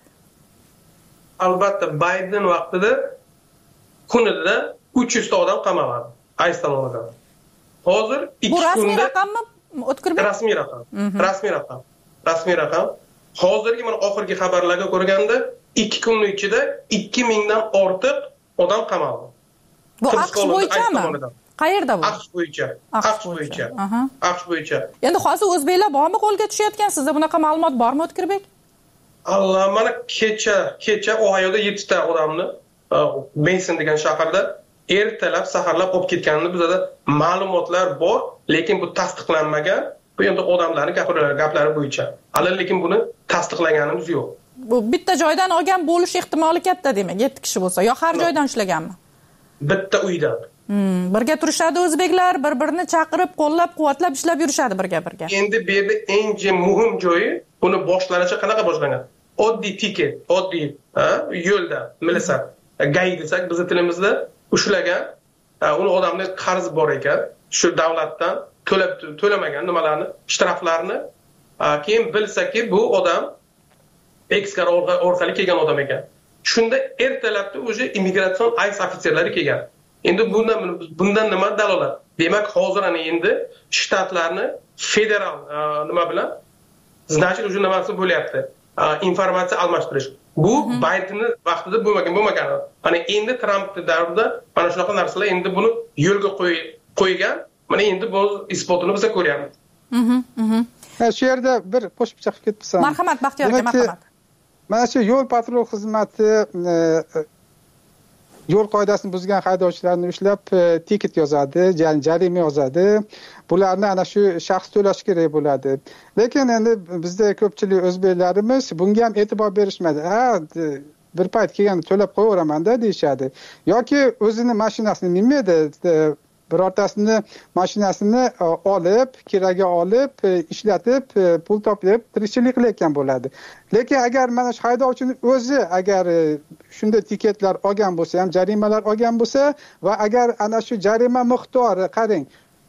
Albatta, Bayden vaqtida kunida 300 ta odam qamaladi. ICE tomonidan. Hozir 2 kunda... Bu rasmiy raqammi? O'tkirbek? Rasmiy raqam. Rasmiy raqam. Hozirgi mana oxirgi xabarlarga ko'rganda 2 kun ichida 2000 dan ortiq odam qamaldi. Bu AQSh bo'yichami? Qayerda bu? AQSh bo'yicha. Endi hozir o'zbeklar bormi qo'lga tushayotgan? Sizda bunaqa ma'lumot bormi O'tkirбек? Allah, mana kecha Ohioda 7 ta odamni Mason degan shaharda ertalab saharlab olib ketganini bizda ma'lumotlar bor, lekin bu tasdiqlanmagan. Bu endi odamlarning gaplari bo'yicha. Hali lekin buni tasdiqlaganimiz yo'q. Bu bitta joydan olgan bo'lish ehtimoli katta demak, 7 kishi bo'lsa, yo har joydan ushlaganmi? Bitta uydan. Birga turishadi o'zbeklar, bir-birini chaqirib, qo'llab-quvvatlab ishlab yurishadi birga-birga. Endi bu yerda eng muhim joyi, buni boshlanishi qanaqa boshlangan? Oddiy tiket, oddiy yo'lda, milisa, gay desak bizning tilimizda ushlagan, uni odamning qarzi bor ekan, shu davlatdan to'lamagan nimalarni, shtraflarni, keyin bilsaki bu odam ekskar orqali kelgan odam ekan. Shunda ertalabda o'sha immigratsion ICE ofitserlari kelgan. Endi bundan nima dalolat? Demak, hozir ana endi shtatlarni federal nima bilan значит o'sha nimasi bo'lyapti. Informatsiya almashtirish. Bu Baydenning vaqtida bo'lmagan. Mana endi Tramp davrida mana shunaqa narsalar endi buni yo'lga qo'ygan. Mana endi bu isbotini biz ko'ryapmiz. Shu yerda bir qo'shimcha qilib ketibsan. Marhamat Baxtiyor aka, marhamat. Mana shu yo'l patrul xizmati yo'l qoidasini buzgan haydovchilarni ushlab tiket yozadi, jarima yozadi. Bularni ana shu shaxs to'lash kerak bo'ladi. Lekin endi bizda ko'pchilik o'zbeklarimiz bunga ham e'tibor berishmaydi. Bir payt kelganda to'lab qo'yaveraman-da deyshadi. Yoki o'zini mashinasini minmaydi. Birortasini mashinasini olib, kiraga olib, ishlatib, pul topib, tirikchilik qilayotgan bo'ladi. Lekin agar mana shu haydovchining o'zi agar shunday tiketlar olgan bo'lsa ham, jarimalar olgan bo'lsa va agar ana shu jarima miqdori qarang,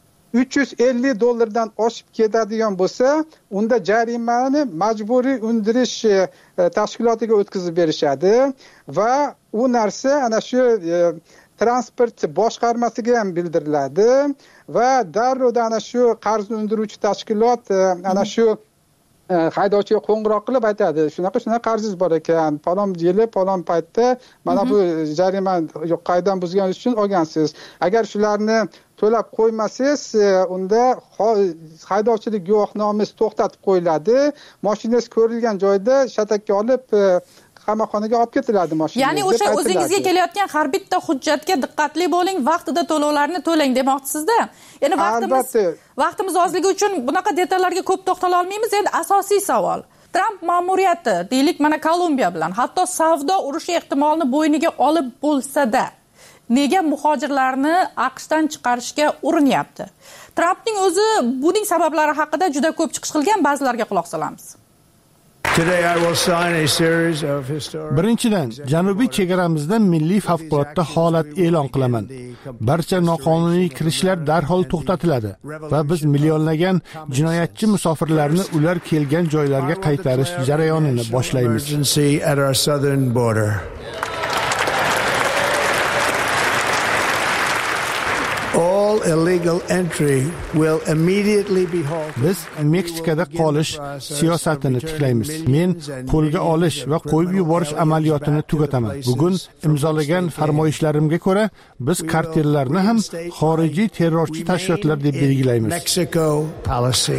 $350 oshib ketadigan bo'lsa, unda jarimani majburiy undirish tashkilotiga o'tkazib berishadi va u narsa ana shu transport boshqarmasiga ham bildiriladi va darrov ana shu qarzni undiruvchi tashkilot ana shu haydovchiga qo'ng'iroq qilib aytadi, shunaqa qarzingiz bor ekan, falon yili falon paytda mana bu jarima qoidadan buzganingiz uchun olgansiz. Agar shularni to'lab qo'ymasangiz, unda haydovchilik guvohnomangiz to'xtatib qo'yiladi. Mashinangiz ko'rilgan joyda shatakka olib qamoqxonaga olib ketiladi mashina. Ya'ni o'sha o'zingizga kelayotgan har bitta hujjatga diqqatli bo'ling, vaqtida to'lovlarni to'lang demoqchisizda. Endi vaqtimiz ozligi uchun bunaqa detallarga ko'p to'xtala olmaymiz. Endi asosiy savol. Tramp ma'muriyati, deylik mana Kolumbiya bilan hatto savdo urushi ehtimolini bo'yniga olib bo'lsa-da, nega muhojirlarni AQShdan chiqarishga urinyapti? Trampning o'zi buning sabablari haqida juda ko'p chiqish qilgan, ba'zilarga quloq solamiz. Birinchidan, janubiy chegaramizda milliy favqulodda holat e'lon qilaman. Barcha noqonuniy kirishlar darhol to'xtatiladi va biz millionlagan jinoyatchi musofirlarni ular kelgan joylarga qaytarish jarayonini boshlaymiz. All illegal entry will immediately be halted. Biz Meksikada qolish siyosatini tiklaymiz. Men qo'lga olish va qo'yib yuborish amaliyotini tugataman. Bugun imzolagan farmoyishlarimga ko'ra, biz kartellarni ham xorijiy terrorchi tashkilotlar deb belgilaymiz. Mexico policy.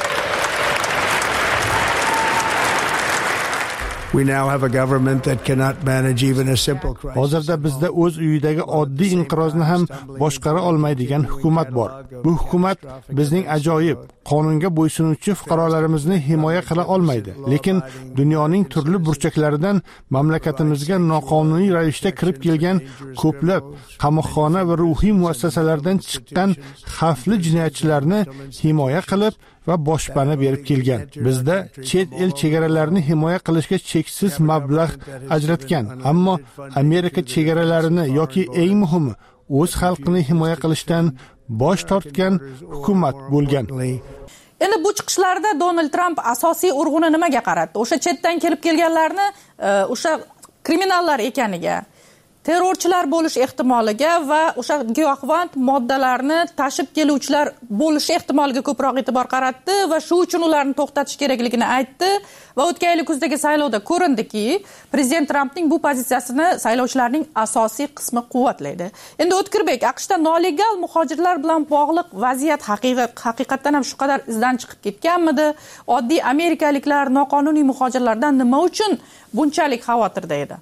We now have a government that cannot manage even a simple crisis. Hozirda bizda o'z uyidagi oddiy inqirozni ham boshqara olmaydigan hukumat bor. Bu hukumat bizning ajoyib, qonunga bo'ysunuvchi fuqarolarimizni himoya qila olmaydi. Lekin dunyoning turli burchaklaridan mamlakatimizga noqonuniy ravishda kirib kelgan ko'plab qamoqxona va ruhiy muassasalardan chiqqan xavfli jinoyatchilarni himoya qilib va boshpana berib kelgan. Bizda chet el chegaralarini himoya qilishga cheksiz mablag' ajratgan, ammo Amerika chegaralarini yoki eng muhimi o'z xalqini himoya qilishdan bosh tortgan hukumat bo'lgan. Endi bu chiqishlarda Donald Trump asosiy urg'uni nimaga qaratdi? O'sha chetdan kelib kelganlarni o'sha kriminallar ekaniga, terrorchilar bo'lish ehtimoliga va o'sha giyohvand moddalarni tashib keluvchilar bo'lish ehtimoliga ko'proq e'tibor qaratdi va shu uchun ularni to'xtatish kerakligini aytdi va o'tgan yil kuzdagi saylovda ko'rindiki, prezident Trampning bu pozitsiyasini saylovchilarning asosiy qismi quvvatlaydi. Endi O'tkirbek, AQShda nolegal muhojirlar bilan bog'liq vaziyat haqiqatan ham shu qadar izdan chiqib ketganmidi? Oddiy amerikaliklar noqonuniy muhojirlardan nima uchun bunchalik xavotirda edi?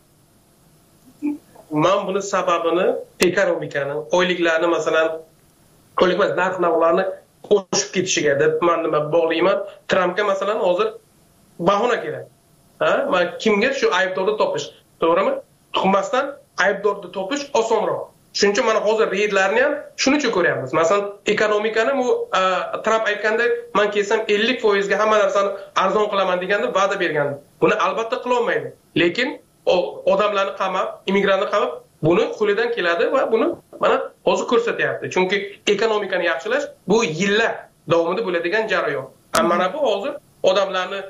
Men buni sababini ekonomikani, oyliklarni masalan, oylik narx-navlarni qo'shib ketishiga deb men nima bog'layman. Trampga masalan hozir bahona kerak. Men kimga shu aybdorni topish, to'g'rimi? Tuhmatdan aybdorni topish osonroq. Shuning uchun mana hozir reydlarni ham shuning uchun ko'ryapmiz. Masalan, ekonomikani bu Tramp aytgandek, men kelsam 50% ga hamma narsani arzon qilaman deganda va'da bergandi. Buni albatta qila olmaydi. Lekin odamlarni qamab, immigrantni qamab, buni qo'lidan keladi va buni mana hozir ko'rsatyapti. Chunki ekonomikani yaxshilash bu yillar davomida bo'ladigan jarayon. Mana bu hozir odamlarni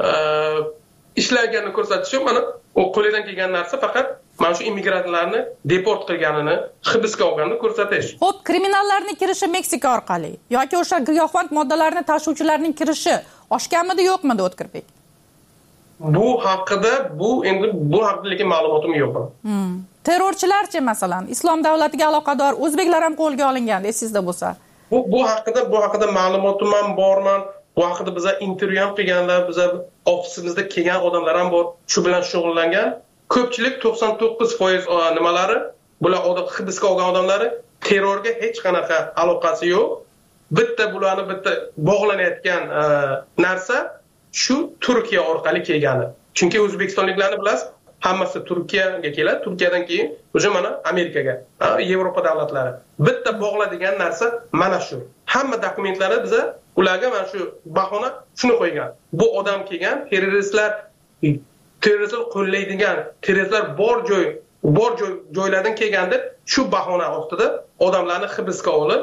ishlaganini ko'rsatishi, mana o qo'lidan kelgan narsa faqat mana shu immigrantlarni deport qilganini, hibsga olganini ko'rsatish. Xo'p, kriminallarning kirishi Meksika orqali yoki o'sha giyohvand moddalarni tashuvchilarning kirishi oshganmidi, yo'qmidi O'tkirbek? Bu haqida lekin ma'lumotim yo'q. Terrorchilarchi masalan, Islom davlatiga aloqador o'zbeklar ham qo'lga olingan, esingizda bo'lsa. Bu haqida ma'lumotim ham borman. Bu haqida biza intervyu ham qilganlar, biza ofisimizda kelgan odamlar ham bor, shu bilan shug'ullangan. Ko'pchilik 99% nimalari, bular hibsga olgan odamlari terrorga hech qanaqa aloqasi yo'q. Bularni bog'lanayotgan narsa shu Turkiya orqali kelgani. Chunki o'zbekistonliklarni bilasiz, hammasi Turkiyaga keladi, Turkiyadan keyin o'sha mana Amerikaga, Yevropa davlatlari. Bog'ladigan narsa mana shu. Hamma dokumentlari biza ularga mana shu bahona shuni qo'ygan. Bu odam kelgan, terroristlar qo'llaydigan, terroristlar bor joylardan kelganda shu bahona ostida odamlarni hibsga olib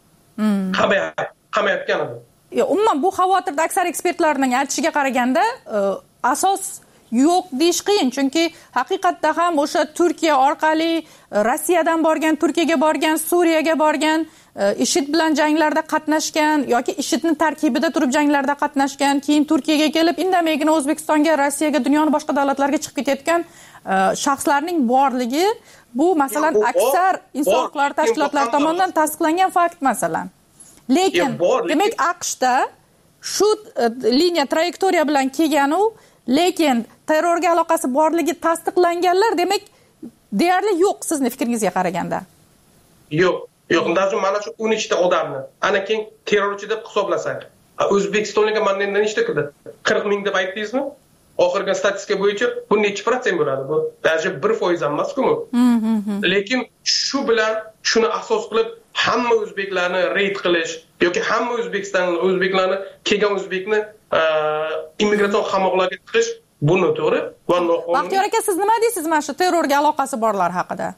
qamayotgan edi. Umuman bu xavotirda aksar ekspertlarning aytishiga qaraganda asos yo'q deyish qiyin, chunki haqiqatda ham o'sha Turkiya orqali Rossiyadan borgan, Turkiyaga borgan, Suriyaga borgan, IShID bilan janglarda qatnashgan yoki IShIDning tarkibida turib janglarda qatnashgan, keyin Turkiyaga kelib indamaygina O'zbekistonga, Rossiyaga, dunyoning boshqa davlatlariga chiqib ketayotgan shaxslarning borligi bu masalan aksar inson huquqlari tashkilotlari tomonidan tasdiqlangan fakt masalan. Lekin demak AQShda shu liniya trayektoriya bilan kelgan u lekin terrorga aloqasi borligi tasdiqlanganlar demak deyarli yo'q sizni fikringizga qaraganda. Yo'q, даже mana shu 13 ta odamni ana keyin terrorchi deb hisoblasak, O'zbekistonga mana nechta kirdi? 40 ming deb aytdingizmi? Oxirgi statistika bo'yicha bu necha protsent bo'ladi? Bu даже 1% ham emas-ku. Lekin shu bilan shuni asos qilib hamma o'zbeklarni reyd qilish yoki hamma o'zbeklarni kelgan o'zbekni immigratsion qamoqlarga tiqish bu noto'g'ri va noqonuniy. Baxtiyor aka, siz nima deysiz mana shu terrorga aloqasi borlar haqida?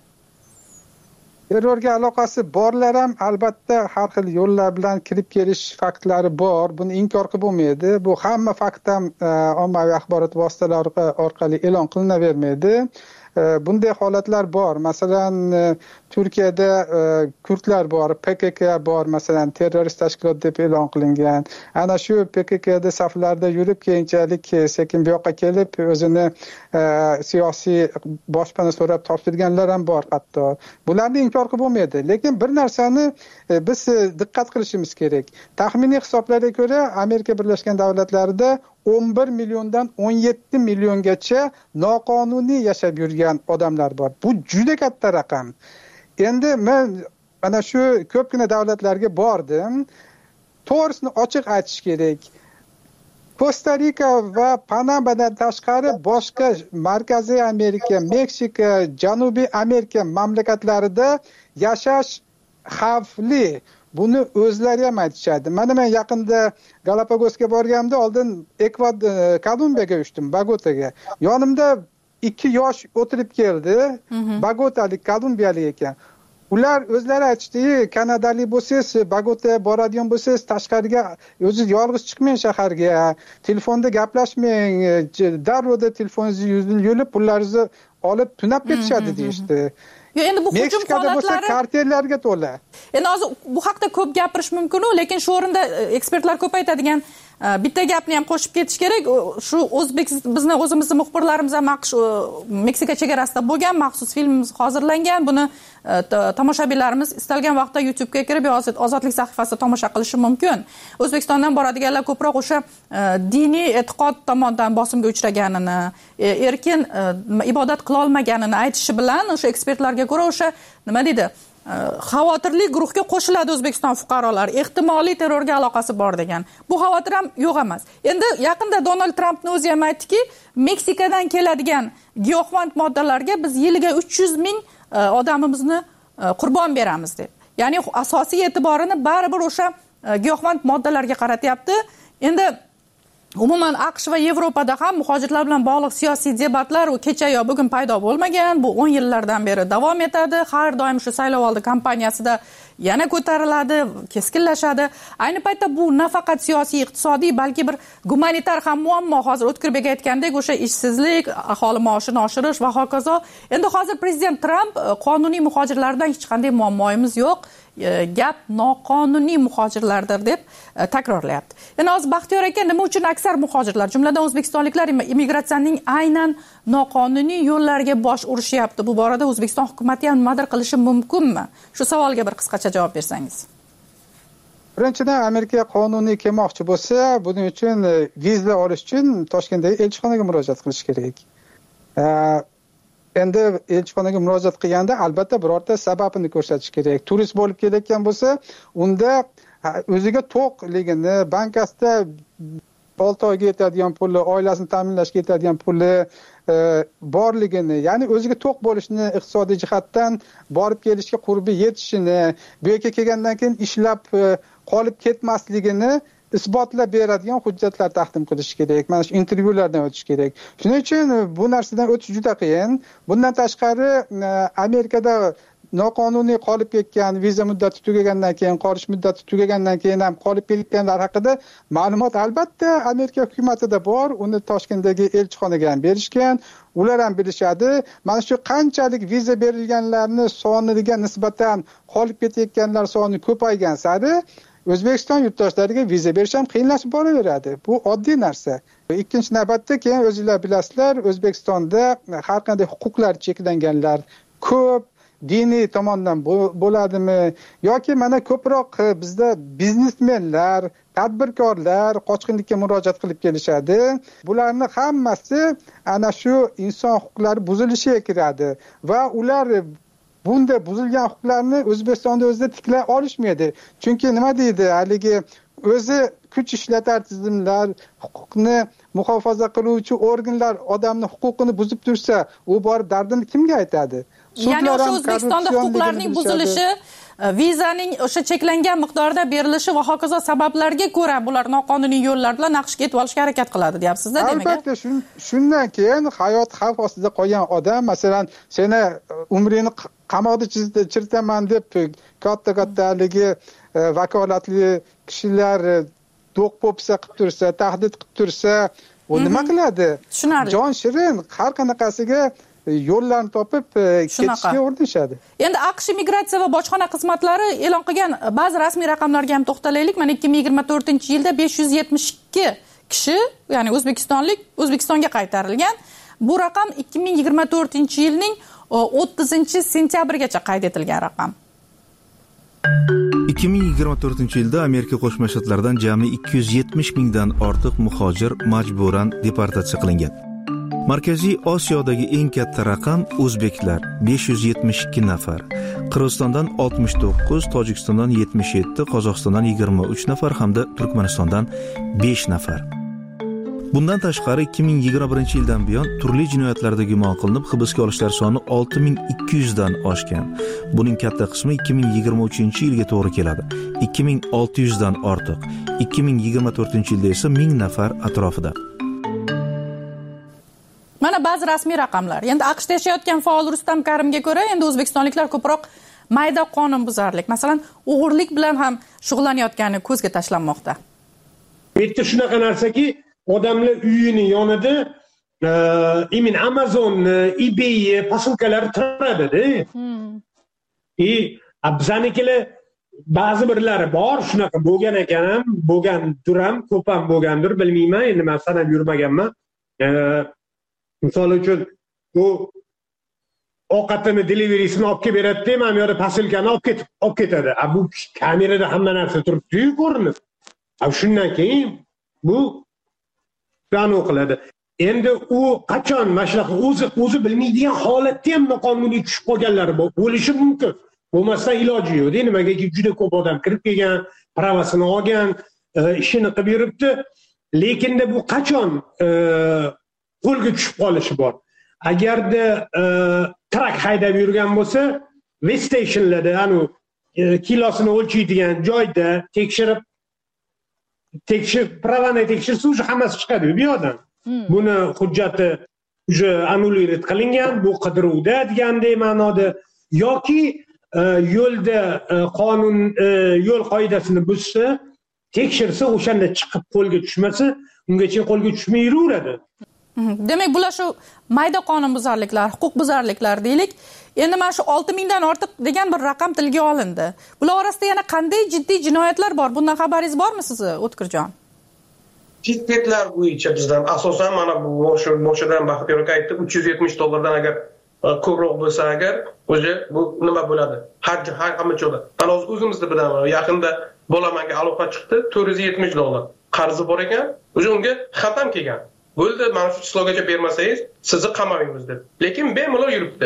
Terrorga aloqasi borlar ham albatta har xil yo'llar bilan kirib kelish faktlari bor. Buni inkor qilib bo'lmaydi. Bu hamma fakt ham ommaviy axborot vositalari orqali e'lon qilinavermaydi. Bunday holatlar bor. Masalan, Turkiyada kurdlar bor, PKK bor, masalan, terrorist tashkilot deb e'lon qilingan. Ana shu PKKda saflarda yurib, keyinchalik sekin bu yoqqa kelib, o'zini siyosiy boshpana so'rab topshirganlar ham bor hatto. Bularni inkor qilib bo'lmaydi. Lekin bir narsani biz diqqat qilishimiz kerak. Taxminiy hisoblarga ko'ra, Amerika Birlashgan Davlatlarida 11 milliondan 17 milliongacha noqonuniy yashab yurgan odamlar bor. Bu juda katta raqam. Endi men mana shu ko'pgina davlatlarga bordim. To'g'risini ochiq aytish kerak. Kosta-Rika va Panamadan tashqari boshqa Markaziy Amerika, Meksika, Janubiy Amerika mamlakatlarida yashash xavfli. Buni o'zlari ham aytishadi. Mana men yaqinda Galapagosga borganimda oldin Kolumbiyaga uchdim, Bogotaga. Yonimda 2 yosh o'tirib keldi. Bogotalik, kolumbiyalik ekan. Ular o'zlari aytishdi, Kanadalik bo'lsangiz, Bogotaga boradigan bo'lsangiz, tashqariga o'zingiz yolg'iz chiqmang shaharga. Telefonda gaplashmang, darrov telefoningizni yulib, pullaringizni olib tunab ketishadi deyishdi. Endi bu hujum holatlari kartellarga to'la. Endi hozir bu haqda ko'p gapirish mumkin, lekin shu o'rinda ekspertlar ko'p aytadigan bitta gapni ham qo'shib ketish kerak. Shu bizni o'zimizning muxbirlarimiz ham Meksika chegarasida bo'lgan, maxsus filmimiz hozirlangan. Buni tomoshabinlarimiz istalgan vaqtda YouTube'ga kirib, Ozodlik sahifasida tomosha qilishi mumkin. O'zbekistondan boradiganlar ko'proq o'sha diniy e'tiqod tomonidan bosimga uchraganini, erkin ibodat qila olmaganini aytishi bilan o'sha ekspertlarga ko'ra o'sha nima deydi? Xavotirli guruhga qo'shiladi O'zbekiston fuqarolari, ehtimoliy terrorga aloqasi bor degan. Bu xavotir ham yo'q emas. Endi yaqinda Donald Trampning o'zi ham aytdiki, Meksikadan keladigan giyohvand moddalarga biz yiliga 300 ming odamimizni qurbon beramiz deb. Ya'ni asosiy e'tiborini baribir o'sha giyohvand moddalarga qaratyapti. Endi umuman AQSh va Yevropada ham muhojirlar bilan bog'liq siyosiy debatlar kecha yo bugun paydo bo'lmagan. Bu 10 yillardan beri davom etadi. Har doim shu saylovoldi kampaniyasida yana ko'tariladi, keskinlashadi. Ayni paytda bu nafaqat siyosiy, iqtisodiy, balki bir gumanitar ham muammo. Hozir O'tkirbek aytgandek, o'sha ishsizlik, aholi maoshini oshirish va hokazo. Endi hozir prezident Tramp qonuniy muhojirlardan hech qanday muammoyimiz yo'q, gap noqonuniy muhojirlardir deb takrorlayapti. Endi hozir Baxtiyor aka, nima uchun aksar muhojirlar, jumladan o'zbekistonliklar immigratsiyaning aynan noqonuniy yo'llarga bosh urishyapti? Bu borada O'zbekiston hukumatı ham nimadir qilishi mumkinmi? Shu savolga bir qisqacha javob bersangiz. Birinchidan, Amerika qonuniy kelmoqchi bo'lsa, buning uchun viza olish uchun Toshkentdagi elchixonaga murojaat qilish kerak. Endi elchixonaga murojaat qilganda albatta birorta sababini ko'rsatish kerak. Turist bo'lib kelayotgan bo'lsa, unda o'ziga to'qligini, bankasida 6 oyga yetadigan puli, oilasini ta'minlashga yetadigan puli borligini, ya'ni o'ziga to'q bo'lishini, iqtisodiy jihatdan borib kelishga qurbi yetishini, bu yerga kelgandan keyin ishlab qolib ketmasligini isbotlab beradigan hujjatlar taqdim qilish kerak. Mana shu intervyulardan o'tish kerak. Shuning uchun bu narsadan o'tish juda qiyin. Bundan tashqari Amerikada noqonuniy qolib ketgan, viza muddati tugagandan keyin, qolish muddati tugagandan keyin ham qolib ketganlar haqida ma'lumot albatta Amerika hukumatida bor. Uni Toshkentdagi elchixonaga ham berishgan. Ular ham bilishadi. Mana shu qanchalik viza berilganlarning soniga nisbatan qolib ketayotganlar soni ko'paygan sari O'zbekiston yurtdoshlariga viza berish ham qiyinlashib boraveradi. Bu oddiy narsa. Ikkinchi navbatda keyin o'zingizlar bilasizlar, O'zbekistonda har qanday huquqlar cheklanganlar ko'p. diniy tomondan bo'ladimi yoki mana ko'proq bizda biznesmenlar, tadbirkorlar qochqinlikka murojaat qilib kelishadi. Bularni hammasi ana shu inson huquqlari buzilishiga kiradi va ular bunda buzilgan huquqlarni O'zbekistonda o'zida tiklay olishmaydi. Chunki nima deydi, haligi o'zi kuch ishlatar tizimlar, huquqni muhofaza qiluvchi organlar odamni huquqini buzib tursa, u borib dardini kimga aytadi? Ya'ni o'sha O'zbekistonda huquqlarning buzilishi, vizaning o'sha cheklangan miqdorda berilishi va hokazo sabablarga ko'ra bular noqonuniy yo'llar bilan naqshga yetib olishga harakat qiladi, deyapsiz-da, demak. Albatta, shundan keyin hayot xavf ostida qolgan odam, masalan, seni umringni qamoqda chiritaman deb katta haligi vakolatli kishilar do'q-po'pisa qilib tursa, tahdid qilib tursa, u nima qiladi? Tushunarli. Jon shirin har qanaqasiga yo'llarni topib ketishga urinishadi. Endi AQSh migratsiya va bojxona xizmatlari e'lon qilgan ba'zi rasmiy raqamlarga ham to'xtalaylik. Mana 2024-yilda 572 kishi, ya'ni O'zbekistonga qaytarilgan. Bu raqam 2024-yilning 30-sentyabrigacha qayd etilgan raqam. 2024-yilda Amerika Qo'shma Shtatlaridan jami 270 mingdan ortiq muhojir majburan deportatsiya qilingan. Markaziy Osiyodagi eng katta raqam o'zbeklar 572 nafar, Qirg'izistondan 69, Tojikistondan 77, Qozog'istondan 23 nafar hamda Turkmanistondan 5 nafar. Bundan tashqari 2021-yildan buyon turli jinoyatlarda gumon qilinib hibsga olishlar soni 6200 dan oshgan. Buning katta qismi 2023-yilga to'g'ri keladi. 2600 dan ortiq. 2024-yilda esa 1000 nafar atrofida. Mana ba'zi rasmiy raqamlar. Endi AQShda yashayotgan faol Rustam Karimga ko'ra, endi o'zbekistonliklar ko'proq mayda qonunbuzarlik, masalan, o'g'irlik bilan ham shug'ullanayotgani ko'zga tashlanmoqda. Bu yerda shunaqa narsaki, odamlar uyini yonida Amazon, eBay posilkalar turadi-da. Bizanikilar ba'zi birlari bor, shunaqa bo'lgan ekan ham, bo'lgan turam, ko'p ham bo'lgandir, bilmayman, endi men sanab yurmaganman. Misol uchun u ovqatini deliverisini olib kelib beradi-da, mana bu yerda posilkani olib ketadi. Bu kamerada hamma narsa turibdi-ku ko'rinib. Shundan keyin bu qanday qiladi? Endi u qachon mashnaqa o'zi bilmaydigan holatda ham noqonuniy tushib qolganlari bo'lishi mumkin. Bo'lmasdan iloji yo'q. Nimagaki juda ko'p odam kirib kelgan, pravasini olgan, ishini qilib yuribdi. Lekin bu qachon qo'lga tushib qolishi bor. Agarda trak haydab yurgan bo'lsa, west stationlarda, kilosini o'lchaydigan joyda tekshirib pravani tekshirsa, o'sha hammasi chiqadi bu yoqdan. Buni hujjati o'sha annulirat qilingan, bu qidiruvda degandek ma'noda yoki yo'lda qonun yo'l qoidasini buzsa, tekshirsa, o'shanda chiqib qo'lga tushmasa, ungacha qo'lga tushmay yuraveradi. Demak, bular shu mayda qonunbuzarliklar, huquqbuzarliklar deylik. Endi mana shu 6000 dan ortiq degan bir raqam tilga olindi. Bular orasida yana qanday jiddiy jinoyatlar bor? Bundan xabaringiz bormi sizni, O'tkirjon? Jinoyatlar bo'yicha bizdan asosan mana bu boshidan Baxtiyor aka aytdi, $370 agar ko'proq bo'lsa agar, o'zi bu nima bo'ladi? Hamma joyda. Mana o'zimizda bilaman, yaqinda bolamanga aloqa chiqdi, $470 qarzi bor ekan, o'zi unga xatam kelgan. Bo'ldi, mana shu chislagacha bermasangiz, sizni qamaymiz deb. Lekin bemalol yuribdi.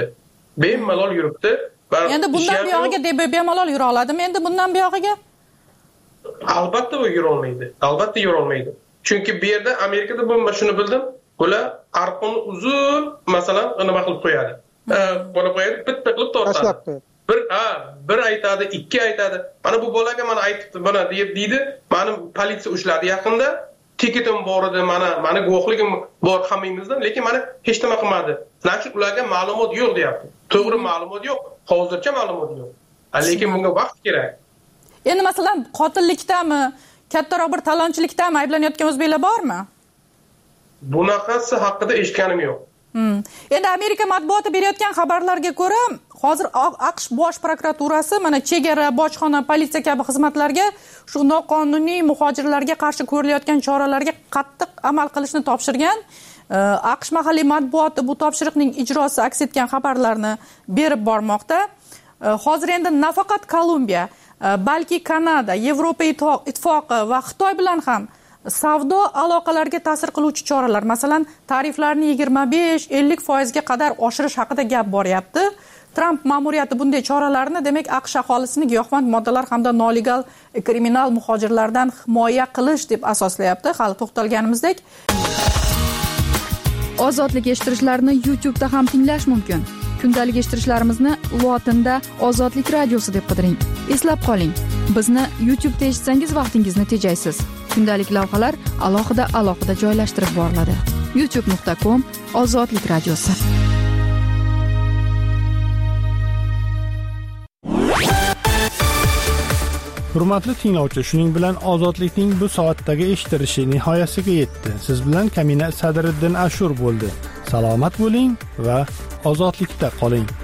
Endi bundan buyog'iga bemalol yura oladimi? Endi bundan buyog'iga? Albatta u yura olmaydi. Chunki bu yerda Amerikada bo'lma shuni bildim. Ular arqonni uzun, masalan, nima qilib qo'yadi. Buni qo'yadi, bitta qilib tortadi. Bir aytadi, ikki aytadi. Mana bu bolaga mana aytibdi, bana deydi, meni politsiya ushladi yaqinda. Tikitim bor edi, mana guvohligim bor hammamizdan, lekin mana hech nima qilmadi. Значит, ularga ma'lumot yo'q deyapti. To'g'ri ma'lumot yo'q, hozircha ma'lumot yo'q. Lekin bunga vaqt kerak. Endi masalan, qotillikdami, kattaroq bir talonchilikdami ayblanayotgan o'zbeklar bormi? Bunaqasi haqida eshitganim yo'q. Endi Amerika matbuoti berayotgan xabarlarga ko'ra, hozir AQSh bosh prokuraturasi mana chegara, bojxona, politsiya kabi xizmatlarga shu noqonuniy muhojirlarga qarshi ko'rilayotgan choralarga qattiq amal qilishni topshirgan. AQSh mahalliy matbuoti bu topshiriqning ijrosi aks etgan xabarlarni berib bormoqda. hozir endi nafaqat Kolumbiya, balki Kanada, Yevropa ittifoqi va Xitoy bilan ham savdo aloqalariga ta'sir qiluvchi choralar, masalan, tariflarni 25-50% ga qadar oshirish haqida gap boryapti. Tramp ma'muriyati bunday choralarni, demak, AQSh aholisini giyohvand moddalar hamda nolegal kriminal muhojirlardan himoya qilish deb asoslayapti. Hali to'xtalganimizdek, ozodlik eshittirishlarni YouTube'da ham tinglash mumkin. Kundalik eshittirishlarimizni lotinda Ozodlik radiosi deb qidiring. Eslab qoling, bizni YouTube'da eshitsangiz vaqtingizni tejaysiz. Kundalik lavhalar alohida joylashtirib boriladi. youtube.com/ozodlik radiosi. Hurmatli tinglovchi, shuning bilan ozodlikning bu soatdagi eshittirishi nihoyasiga yetdi. Siz bilan Kamina Sadriddin Ashur bo'ldi. Salomat bo'ling va ozodlikda qoling.